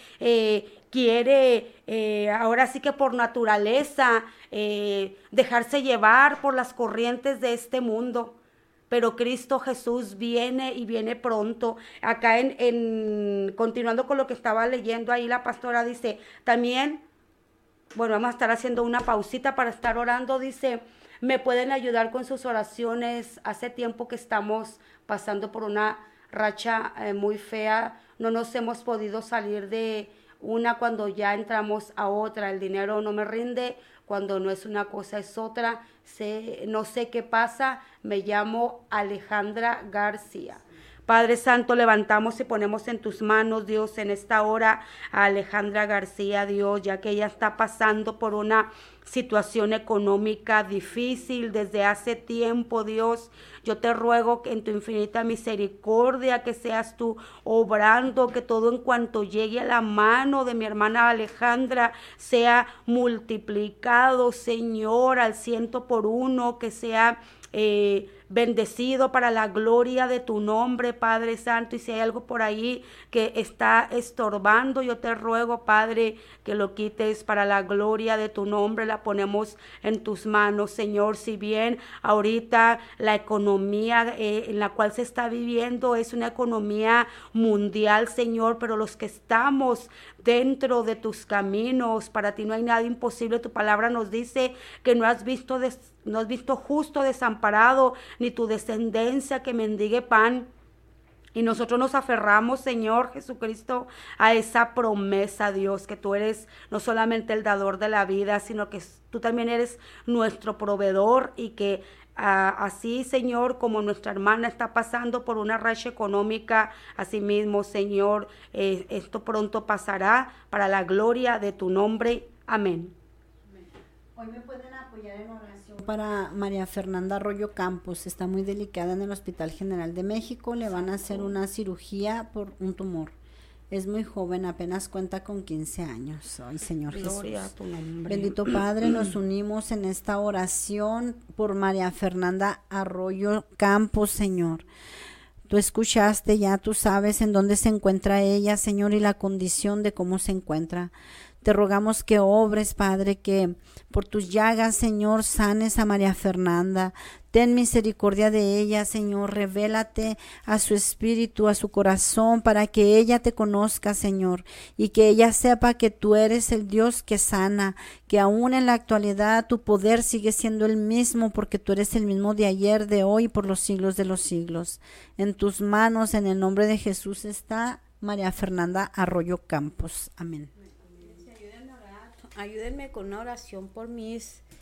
quiere, ahora sí que por naturaleza, dejarse llevar por las corrientes de este mundo. pero Cristo Jesús viene y viene pronto. Acá continuando con lo que estaba leyendo ahí, la pastora dice, también, bueno, vamos a estar haciendo una pausita para estar orando, dice, me pueden ayudar con sus oraciones. Hace tiempo que estamos pasando por una racha muy fea, no nos hemos podido salir de una cuando ya entramos a otra, el dinero no me rinde, cuando no es una cosa es otra, no sé qué pasa. Me llamo Alejandra García. Padre Santo, levantamos y ponemos en tus manos, Dios, en esta hora a Alejandra García, Dios, ya que ella está pasando por una situación económica difícil desde hace tiempo, Dios. Yo te ruego que en tu infinita misericordia que seas tú obrando, que todo en cuanto llegue a la mano de mi hermana Alejandra sea multiplicado, Señor, al 100 por 1, que sea bendecido para la gloria de tu nombre, Padre Santo. Y si hay algo por ahí que está estorbando, yo te ruego, Padre, que lo quites para la gloria de tu nombre. La ponemos en tus manos, Señor. Si bien ahorita la economía en la cual se está viviendo es una economía mundial, Señor, pero los que estamos dentro de tus caminos, para ti no hay nada imposible. Tu palabra nos dice que no has visto justo desamparado, ni tu descendencia que mendigue pan. Y nosotros nos aferramos, Señor Jesucristo, a esa promesa, Dios, que tú eres no solamente el dador de la vida, sino que tú también eres nuestro proveedor, y que así, Señor, como nuestra hermana está pasando por una racha económica, así mismo, Señor, esto pronto pasará para la gloria de tu nombre. Amén. Hoy me pueden apoyar en oración para María Fernanda Arroyo Campos. Está muy delicada en el Hospital General de México. Le van a hacer una cirugía por un tumor. Es muy joven, apenas cuenta con 15 años. Ay, Señor Gloria Jesús. a tu nombre. Bendito Padre, nos unimos en esta oración por María Fernanda Arroyo Campos, Señor. Tú escuchaste, ya tú sabes en dónde se encuentra ella, Señor, y la condición de cómo se encuentra. Te rogamos que obres, Padre, que por tus llagas, Señor, sanes a María Fernanda. Ten misericordia de ella, Señor. Revélate a su espíritu, a su corazón, para que ella te conozca, Señor, y que ella sepa que tú eres el Dios que sana, que aún en la actualidad tu poder sigue siendo el mismo, porque tú eres el mismo de ayer, de hoy y por los siglos de los siglos. En tus manos, en el nombre de Jesús, está María Fernanda Arroyo Campos. Amén. Ayúdenme con una oración por mí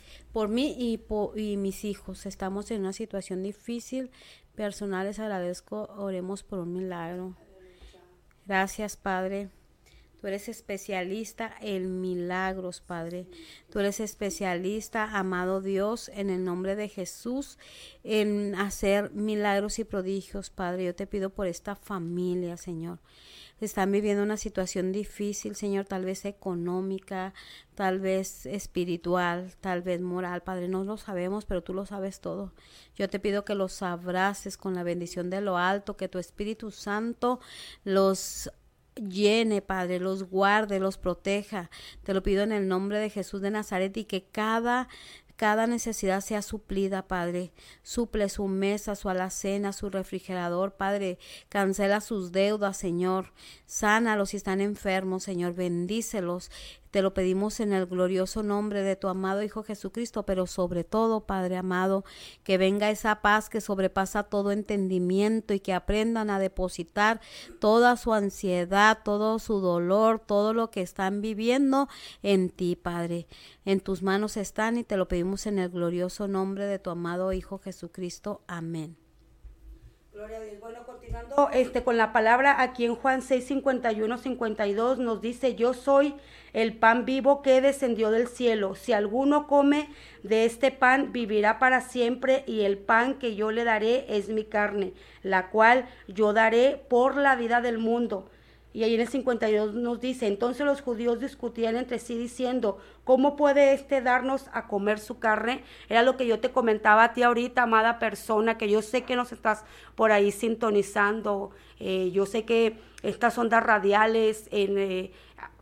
y mis hijos. Estamos en una situación difícil, personal. Les agradezco. Oremos por un milagro. Gracias, Padre. Tú eres especialista en milagros, Padre. Tú eres especialista, amado Dios, en el nombre de Jesús, en hacer milagros y prodigios, Padre. Yo te pido por esta familia, Señor. Están viviendo una situación difícil, Señor, tal vez económica, tal vez espiritual, tal vez moral, Padre, no lo sabemos, pero tú lo sabes todo. Yo te pido que los abraces con la bendición de lo alto, que tu Espíritu Santo los llene, Padre, los guarde, los proteja. Te lo pido en el nombre de Jesús de Nazaret, y que cada necesidad sea suplida, Padre. Suple su mesa, su alacena, su refrigerador, Padre. Cancela sus deudas, Señor. Sánalos si están enfermos, Señor. Bendícelos. Te lo pedimos en el glorioso nombre de tu amado Hijo Jesucristo, pero sobre todo, Padre amado, que venga esa paz que sobrepasa todo entendimiento, y que aprendan a depositar toda su ansiedad, todo su dolor, todo lo que están viviendo en ti, Padre. En tus manos están, y te lo pedimos en el glorioso nombre de tu amado Hijo Jesucristo. Amén. Gloria a Dios. Bueno, continuando con la palabra, aquí en Juan 6, 51, 52 nos dice: yo soy el pan vivo que descendió del cielo. Si alguno come de este pan, vivirá para siempre, y el pan que yo le daré es mi carne, la cual yo daré por la vida del mundo. Y ahí en el 52 nos dice: entonces los judíos discutían entre sí diciendo: ¿cómo puede darnos a comer su carne? Era lo que yo te comentaba a ti ahorita, amada persona, que yo sé que nos estás por ahí sintonizando. Yo sé que estas ondas radiales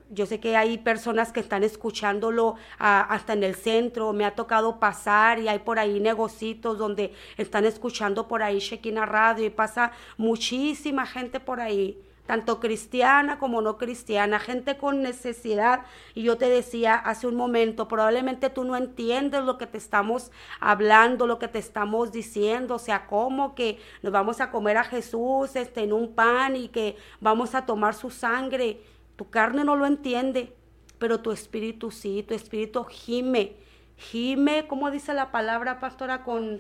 Yo sé que hay personas que están escuchándolo hasta en el centro. Me ha tocado pasar y hay por ahí negocios donde están escuchando por ahí Shekinah Radio y pasa muchísima gente por ahí, tanto cristiana como no cristiana, gente con necesidad. Y yo te decía hace un momento, probablemente tú no entiendes lo que te estamos hablando, lo que te estamos diciendo, o sea, cómo que nos vamos a comer a Jesús en un pan y que vamos a tomar su sangre. Tu carne no lo entiende, pero tu espíritu sí, tu espíritu gime, ¿cómo dice la palabra, pastora? Con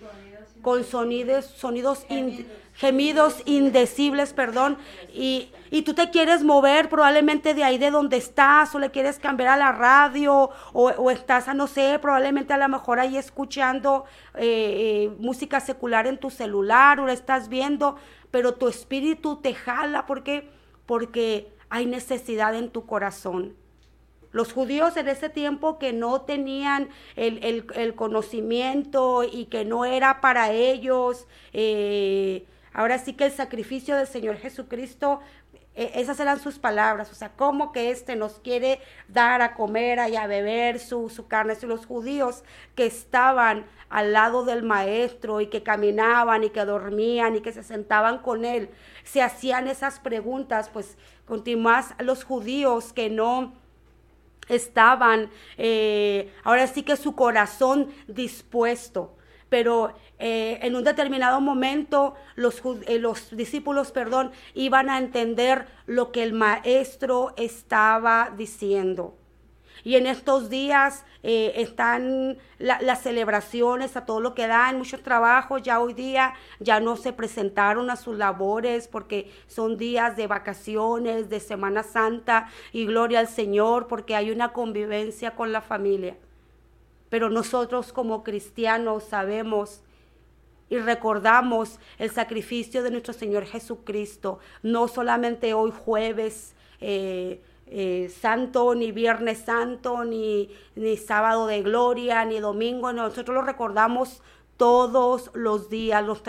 gemidos indecibles, perdón, y tú te quieres mover probablemente de ahí de donde estás, o le quieres cambiar a la radio, o estás, no sé, probablemente a lo mejor ahí escuchando música secular en tu celular, o la estás viendo, pero tu espíritu te jala, porque hay necesidad en tu corazón. Los judíos en ese tiempo que no tenían el conocimiento y que no era para ellos, ahora sí que el sacrificio del Señor Jesucristo, esas eran sus palabras, o sea, ¿cómo que nos quiere dar a comer y a beber su carne? Si los judíos que estaban al lado del maestro y que caminaban y que dormían y que se sentaban con él, se hacían esas preguntas, pues continuás los judíos que no estaban, ahora sí que su corazón dispuesto, pero en un determinado momento los discípulos, iban a entender lo que el maestro estaba diciendo. Y en estos días están las celebraciones a todo lo que dan, muchos trabajos ya hoy día ya no se presentaron a sus labores porque son días de vacaciones, de Semana Santa, y gloria al Señor porque hay una convivencia con la familia. Pero nosotros como cristianos sabemos y recordamos el sacrificio de nuestro Señor Jesucristo, no solamente hoy jueves santo, ni viernes santo, ni sábado de gloria, ni domingo. Nosotros lo recordamos todos los días, los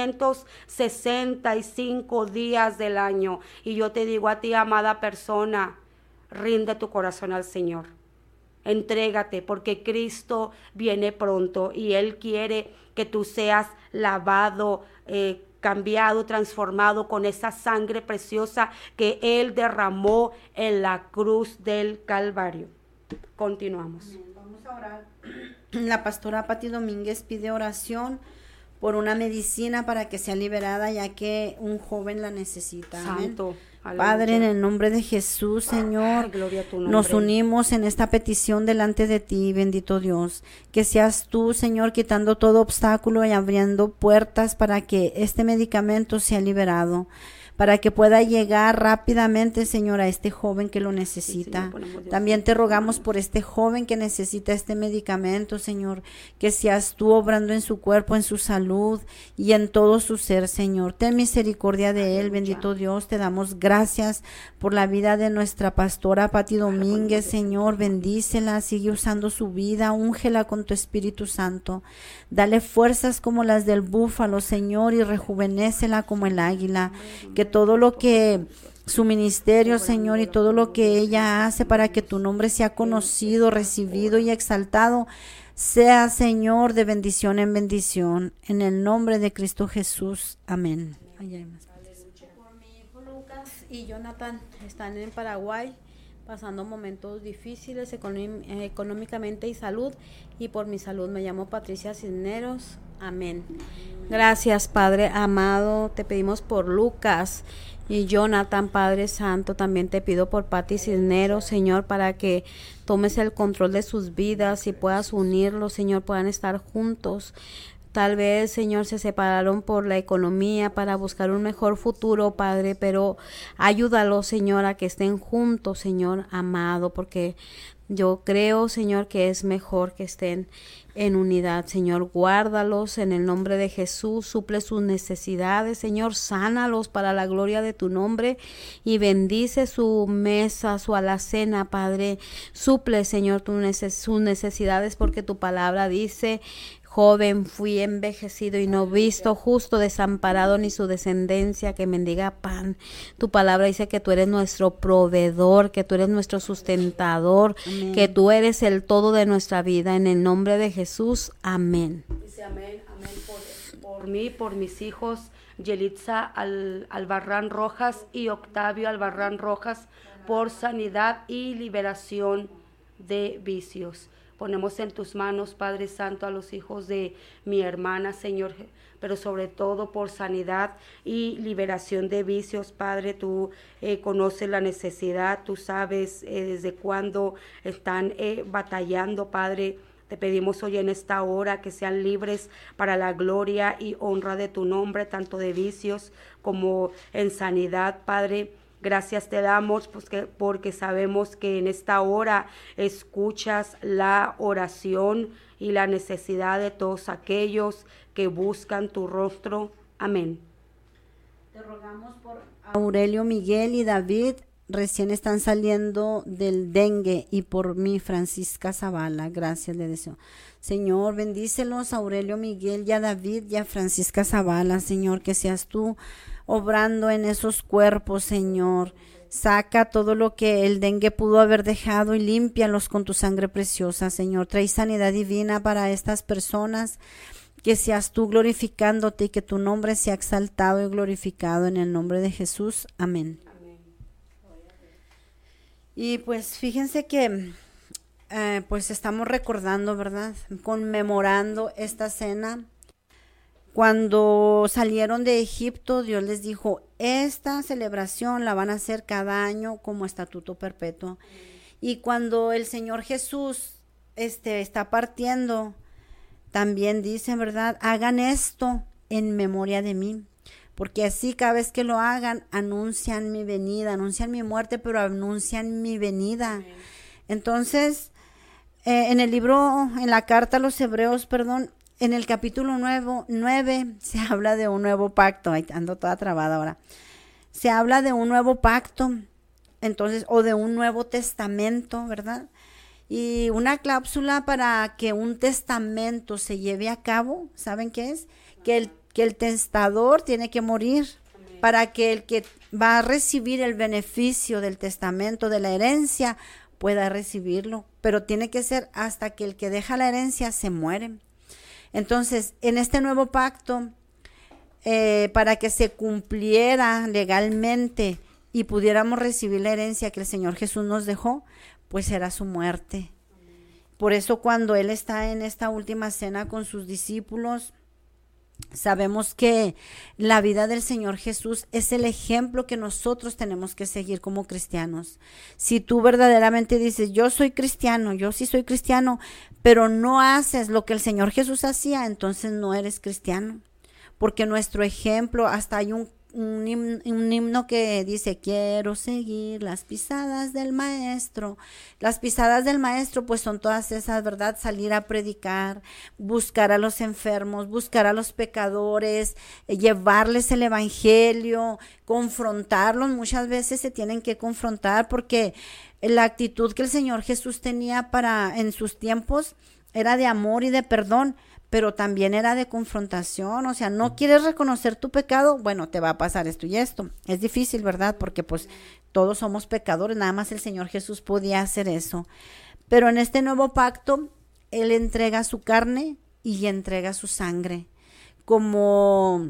365 días del año. Y yo te digo a ti, amada persona, rinde tu corazón al Señor. Entrégate, porque Cristo viene pronto y Él quiere que tú seas lavado, cambiado, transformado con esa sangre preciosa que Él derramó en la cruz del Calvario. Continuamos. Vamos a orar. La pastora Pati Domínguez pide oración por una medicina para que sea liberada, ya que un joven la necesita. Santo. Amén. Padre, en el nombre de Jesús, Señor, nos unimos en esta petición delante de ti, bendito Dios. Que seas tú, Señor, quitando todo obstáculo y abriendo puertas para que este medicamento sea liberado, para que pueda llegar rápidamente, Señor, a este joven que lo necesita. También te rogamos por este joven que necesita este medicamento, Señor, que seas tú obrando en su cuerpo, en su salud y en todo su ser, Señor. Ten misericordia de él, bendito Dios. Te damos gracias por la vida de nuestra pastora Pati Domínguez, Señor. Bendícela, sigue usando su vida, úngela con tu Espíritu Santo. Dale fuerzas como las del búfalo, Señor, y rejuvenécela como el águila. Que todo lo que su ministerio, Señor, y todo lo que ella hace para que tu nombre sea conocido, recibido y exaltado, sea, Señor, de bendición en bendición. En el nombre de Cristo Jesús. Amén. Por mi hijo Lucas y Jonathan están en Paraguay pasando momentos difíciles económicamente y salud, y por mi salud me llamo Patricia Cisneros. Amén. Gracias, Padre amado, te pedimos por Lucas y Jonathan, Padre Santo. También te pido por Pati Cisneros, Señor, para que tomes el control de sus vidas y puedas unirlos, Señor, puedan estar juntos. Tal vez, Señor, se separaron por la economía para buscar un mejor futuro, Padre, pero ayúdalos, Señor, a que estén juntos, Señor amado, porque yo creo, Señor, que es mejor que estén en unidad. Señor, guárdalos en el nombre de Jesús, suple sus necesidades, Señor, sánalos para la gloria de tu nombre y bendice su mesa, su alacena, Padre. Suple, Señor, sus necesidades, porque tu palabra dice, joven fui envejecido y no visto justo desamparado ni su descendencia que mendiga pan. Tu palabra dice que tú eres nuestro proveedor, que tú eres nuestro sustentador, amén, que tú eres el todo de nuestra vida. En el nombre de Jesús, amén. Dice amén, amén por mí, por mis hijos, Yelitza Albarrán Rojas y Octavio Albarrán Rojas, por sanidad y liberación de vicios. Ponemos en tus manos, Padre Santo, a los hijos de mi hermana, Señor, pero sobre todo por sanidad y liberación de vicios. Padre, tú conoces la necesidad, tú sabes desde cuándo están batallando, Padre. Te pedimos hoy en esta hora que sean libres para la gloria y honra de tu nombre, tanto de vicios como en sanidad, Padre. Gracias te damos porque sabemos que en esta hora escuchas la oración y la necesidad de todos aquellos que buscan tu rostro. Amén. Te rogamos por Aurelio Miguel y David, recién están saliendo del dengue, y por mí, Francisca Zavala. Gracias le deseo. Señor, bendícelos a Aurelio Miguel y a David y a Francisca Zavala, Señor, que seas tú obrando en esos cuerpos, Señor. Saca todo lo que el dengue pudo haber dejado y límpialos con tu sangre preciosa, Señor. Trae sanidad divina para estas personas, que seas tú glorificándote y que tu nombre sea exaltado y glorificado en el nombre de Jesús. Amén. Amén. Y pues fíjense que pues estamos recordando, ¿verdad? Conmemorando esta cena. Cuando salieron de Egipto, Dios les dijo, esta celebración la van a hacer cada año como estatuto perpetuo. Y cuando el Señor Jesús está partiendo, también dice, ¿verdad? Hagan esto en memoria de mí, porque así cada vez que lo hagan, anuncian mi venida, anuncian mi muerte, pero anuncian mi venida. Entonces, en el libro, en la carta a los Hebreos, en el capítulo 9 se habla de un nuevo pacto. Ay, ando toda trabada ahora. Se habla de un nuevo pacto, entonces, o de un nuevo testamento, ¿verdad? Y una cláusula para que un testamento se lleve a cabo, ¿saben qué es? Que el testador tiene que morir. Amén. Para que el que va a recibir el beneficio del testamento, de la herencia, pueda recibirlo. Pero tiene que ser hasta que el que deja la herencia se muere. Entonces, en este nuevo pacto, para que se cumpliera legalmente y pudiéramos recibir la herencia que el Señor Jesús nos dejó, pues era su muerte. Por eso cuando Él está en esta última cena con sus discípulos, sabemos que la vida del Señor Jesús es el ejemplo que nosotros tenemos que seguir como cristianos. Si tú verdaderamente dices, yo soy cristiano, yo sí soy cristiano, pero no haces lo que el Señor Jesús hacía, entonces no eres cristiano. Porque nuestro ejemplo, hasta hay un himno que dice, quiero seguir las pisadas del maestro. Las pisadas del maestro pues son todas esas, ¿verdad? Salir a predicar, buscar a los enfermos, buscar a los pecadores, llevarles el evangelio, confrontarlos. Muchas veces se tienen que confrontar porque la actitud que el Señor Jesús tenía en sus tiempos era de amor y de perdón, pero también era de confrontación. O sea, no quieres reconocer tu pecado, bueno, te va a pasar esto y esto. Es difícil, ¿verdad? Porque pues todos somos pecadores, nada más el Señor Jesús podía hacer eso. Pero en este nuevo pacto, Él entrega su carne y entrega su sangre como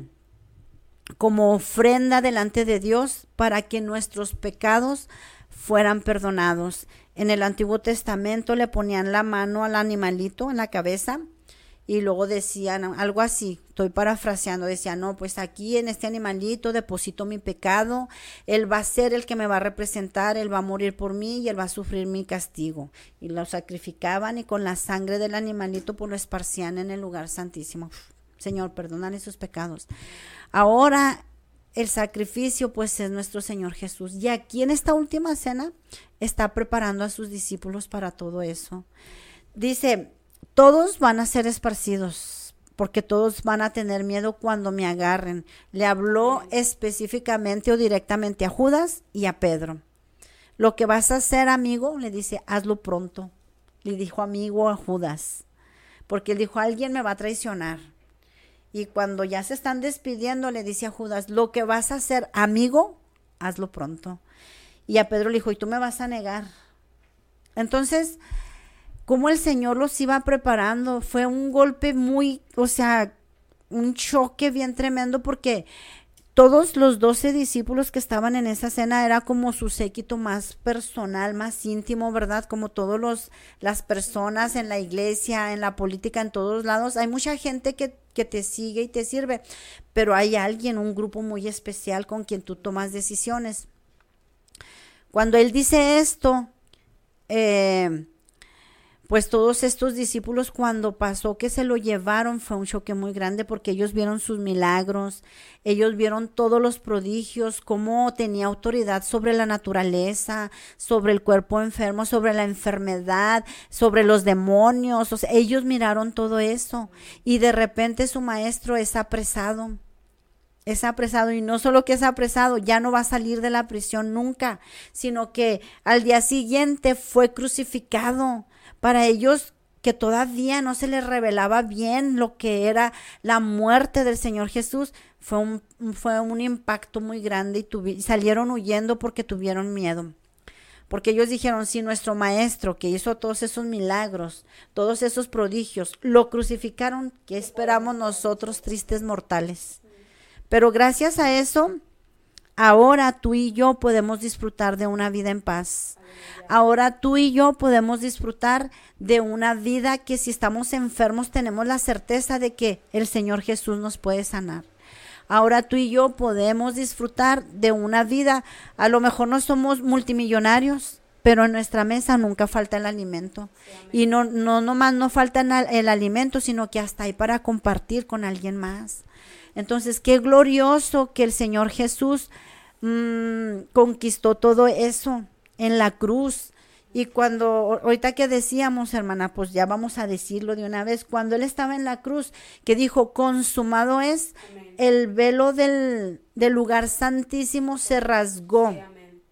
ofrenda delante de Dios para que nuestros pecados fueran perdonados. En el Antiguo Testamento le ponían la mano al animalito en la cabeza y luego decían algo así, estoy parafraseando, decían, no, pues aquí en este animalito deposito mi pecado, Él va a ser el que me va a representar, Él va a morir por mí y Él va a sufrir mi castigo. Y lo sacrificaban y con la sangre del animalito pues lo esparcían en el lugar santísimo. Señor, perdónale sus pecados. Ahora el sacrificio pues es nuestro Señor Jesús. Y aquí en esta última cena está preparando a sus discípulos para todo eso. Dice, todos van a ser esparcidos porque todos van a tener miedo cuando me agarren. Le habló específicamente o directamente a Judas y a Pedro. Lo que vas a hacer, amigo, le dice, hazlo pronto. Le dijo amigo a Judas. porque él dijo, alguien me va a traicionar. Y cuando ya se están despidiendo, le dice a Judas, lo que vas a hacer, amigo, hazlo pronto. Y a Pedro le dijo, y tú me vas a negar. Entonces, como el Señor los iba preparando, fue un golpe muy, o sea, un choque bien tremendo, porque todos los 12 discípulos que estaban en esa cena era como su séquito más personal, más íntimo, ¿verdad? Como todas las personas en la iglesia, en la política, en todos lados. Hay mucha gente que te sigue y te sirve, pero hay alguien, un grupo muy especial con quien tú tomas decisiones. Cuando él dice esto, pues todos estos discípulos, cuando pasó que se lo llevaron, fue un choque muy grande, porque ellos vieron sus milagros, ellos vieron todos los prodigios, cómo tenía autoridad sobre la naturaleza, sobre el cuerpo enfermo, sobre la enfermedad, sobre los demonios. O sea, ellos miraron todo eso, y de repente su maestro es apresado, y no solo que es apresado, ya no va a salir de la prisión nunca, sino que al día siguiente fue crucificado. Para ellos, que todavía no se les revelaba bien lo que era la muerte del Señor Jesús, fue un impacto muy grande, y salieron huyendo porque tuvieron miedo. Porque ellos dijeron, si nuestro maestro que hizo todos esos milagros, todos esos prodigios, lo crucificaron, ¿qué esperamos nosotros, tristes mortales? Pero gracias a eso, ahora tú y yo podemos disfrutar de una vida en paz. Ahora tú y yo podemos disfrutar de una vida que, si estamos enfermos, tenemos la certeza de que el Señor Jesús nos puede sanar. Ahora tú y yo podemos disfrutar de una vida, a lo mejor no somos multimillonarios, pero en nuestra mesa nunca falta el alimento. Y no nomás no falta el alimento, sino que hasta hay para compartir con alguien más. Entonces, qué glorioso que el Señor Jesús conquistó todo eso en la cruz. Y cuando, ahorita que decíamos, hermana, pues ya vamos a decirlo de una vez, cuando Él estaba en la cruz, que dijo, consumado es, amén, el velo del lugar santísimo se rasgó, sí,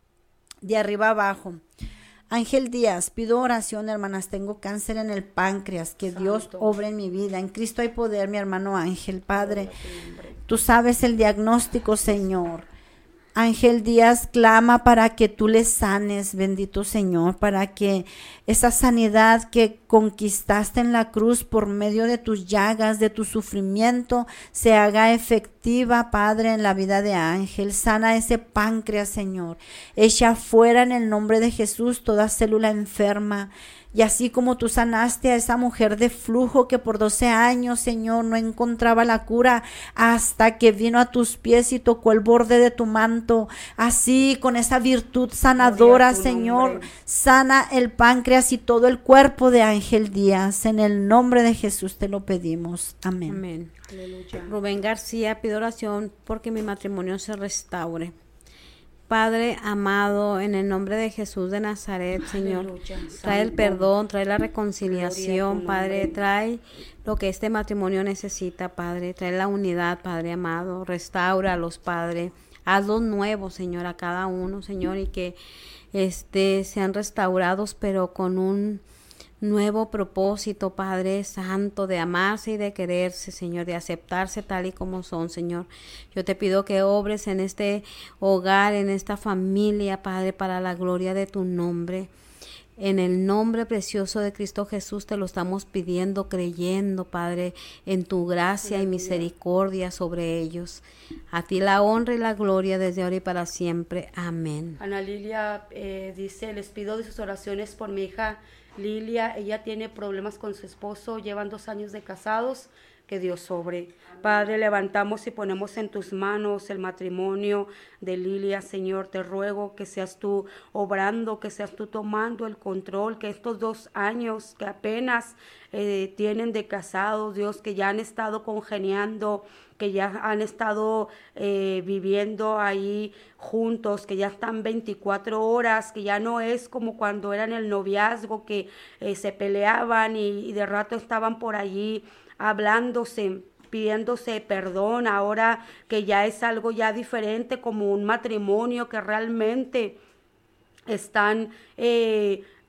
de arriba abajo. Ángel Díaz, pido oración, hermanas, tengo cáncer en el páncreas, que Santo Dios obre en mi vida. En Cristo hay poder, mi hermano Ángel. Padre, tú sabes el diagnóstico, Señor. Ángel Díaz clama para que tú le sanes, bendito Señor, para que esa sanidad que conquistaste en la cruz por medio de tus llagas, de tu sufrimiento, se haga efectiva, Padre, en la vida de Ángel. Sana ese páncreas, Señor. Echa fuera en el nombre de Jesús toda célula enferma. Y así como tú sanaste a esa mujer de flujo que por 12 años, Señor, no encontraba la cura, hasta que vino a tus pies y tocó el borde de tu manto, así con esa virtud sanadora, Señor, sana el páncreas y todo el cuerpo de Ángel Díaz. En el nombre de Jesús te lo pedimos. Amén. Amén. Aleluya. Rubén García, pido oración porque mi matrimonio se restaure. Padre amado, en el nombre de Jesús de Nazaret, Señor, aleluya, trae el perdón, trae la reconciliación, Padre, trae lo que este matrimonio necesita, Padre, trae la unidad, Padre amado, restáuralos, Padre, hazlos nuevos, Señor, a cada uno, Señor, y que sean restaurados, pero con un nuevo propósito, Padre Santo, de amarse y de quererse, Señor, de aceptarse tal y como son, Señor. Yo te pido que obres en este hogar, en esta familia, Padre, para la gloria de tu nombre. En el nombre precioso de Cristo Jesús te lo estamos pidiendo, creyendo, Padre, en tu gracia y misericordia sobre ellos. A ti la honra y la gloria desde ahora y para siempre. Amén. Ana Lilia dice, les pido de sus oraciones por mi hija Lilia. Ella tiene problemas con su esposo, llevan 2 años de casados. Que Dios sobre. Padre, levantamos y ponemos en tus manos el matrimonio de Lilia, Señor. Te ruego que seas tú obrando, que seas tú tomando el control, que estos 2 años que apenas tienen de casados, Dios, que ya han estado congeniando, que ya han estado viviendo ahí juntos, que ya están 24 horas, que ya no es como cuando eran el noviazgo, que se peleaban y de rato estaban por allí hablándose, pidiéndose perdón. Ahora que ya es algo ya diferente, como un matrimonio que realmente están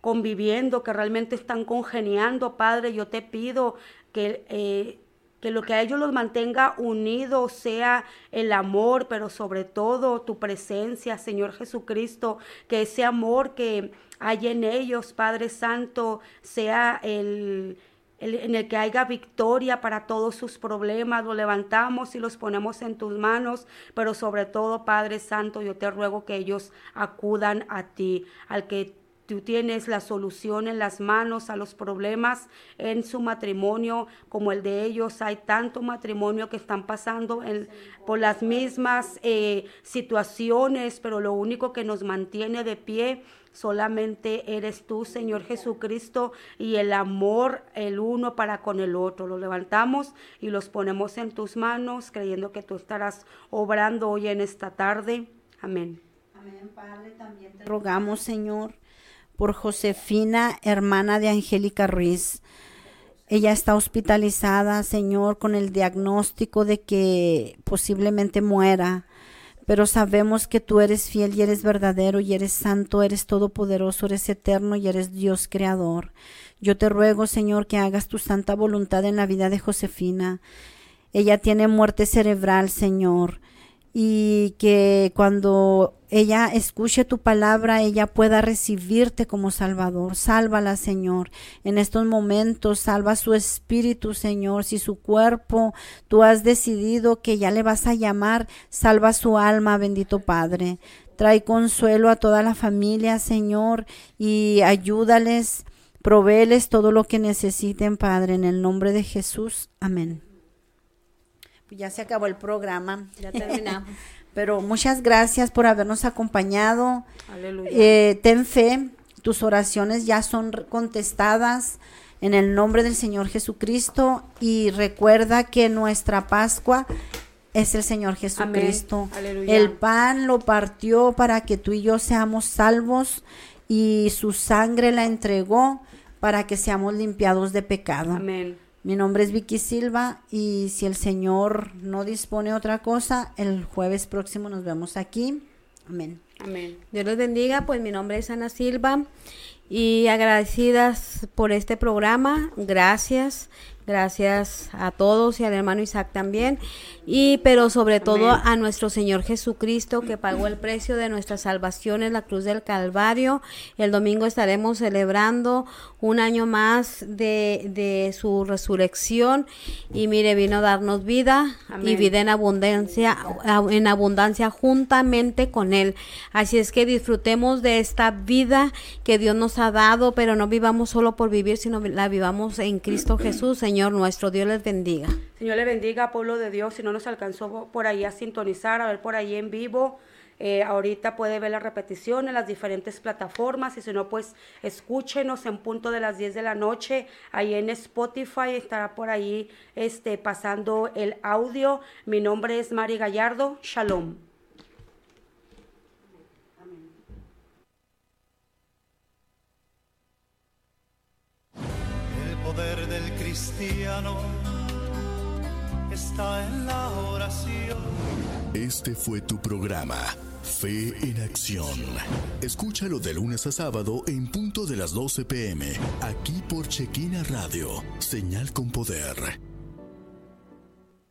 conviviendo, que realmente están congeniando, Padre. Yo te pido que lo que a ellos los mantenga unidos sea el amor, pero sobre todo tu presencia, Señor Jesucristo, que ese amor que hay en ellos, Padre Santo, sea en el que haya victoria para todos sus problemas. Los levantamos y los ponemos en tus manos, pero sobre todo, Padre Santo, yo te ruego que ellos acudan a ti, al que tú tienes la solución en las manos a los problemas en su matrimonio como el de ellos. Hay tanto matrimonio que están pasando por las mismas situaciones, pero lo único que nos mantiene de pie solamente eres tú, Señor Jesucristo, y el amor el uno para con el otro. Los levantamos y los ponemos en tus manos, creyendo que tú estarás obrando hoy en esta tarde. Amén. Amén, Padre. También te rogamos, Señor, por Josefina, hermana de Angélica Ruiz. Ella está hospitalizada, Señor, con el diagnóstico de que posiblemente muera, pero sabemos que tú eres fiel y eres verdadero y eres santo, eres todopoderoso, eres eterno y eres Dios creador. Yo te ruego, Señor, que hagas tu santa voluntad en la vida de Josefina. Ella tiene muerte cerebral, Señor, y que cuando ella escuche tu palabra, ella pueda recibirte como Salvador. Sálvala, Señor, en estos momentos. Salva su espíritu, Señor. Si su cuerpo tú has decidido que ya le vas a llamar, salva su alma, bendito Padre. Trae consuelo a toda la familia, Señor, y ayúdales, provéeles todo lo que necesiten, Padre, en el nombre de Jesús. Amén. Ya se acabó el programa. Ya terminamos. Pero muchas gracias por habernos acompañado. Aleluya. Ten fe, tus oraciones ya son contestadas en el nombre del Señor Jesucristo. Y recuerda que nuestra Pascua es el Señor Jesucristo. El pan lo partió para que tú y yo seamos salvos, y su sangre la entregó para que seamos limpiados de pecado. Amén. Mi nombre es Vicky Silva, y si el Señor no dispone otra cosa, el jueves próximo nos vemos aquí. Amén. Amén. Dios los bendiga. Pues mi nombre es Ana Silva, y agradecidas por este programa. Gracias a todos, y al hermano Isaac también, pero sobre todo a nuestro Señor Jesucristo, que pagó el precio de nuestra salvación en la cruz del Calvario. El domingo estaremos celebrando un año más de su resurrección, y mire, vino a darnos vida. Amén. Y vida en abundancia juntamente con Él. Así es que disfrutemos de esta vida que Dios nos ha dado, pero no vivamos solo por vivir, sino la vivamos en Cristo Jesús. Señor nuestro, Dios les bendiga. Señor le bendiga, pueblo de Dios. Si no nos alcanzó por ahí a sintonizar, a ver por ahí en vivo, ahorita puede ver la repetición en las diferentes plataformas, y si no, pues escúchenos en punto de las 10 de la noche, ahí en Spotify estará por ahí pasando el audio. Mi nombre es Mari Gallardo. Shalom. El poder del cristiano está en la oración. Este fue tu programa, Fe en Acción. Escúchalo de lunes a sábado en punto de las 12 p.m. aquí por Chequina Radio, señal con poder.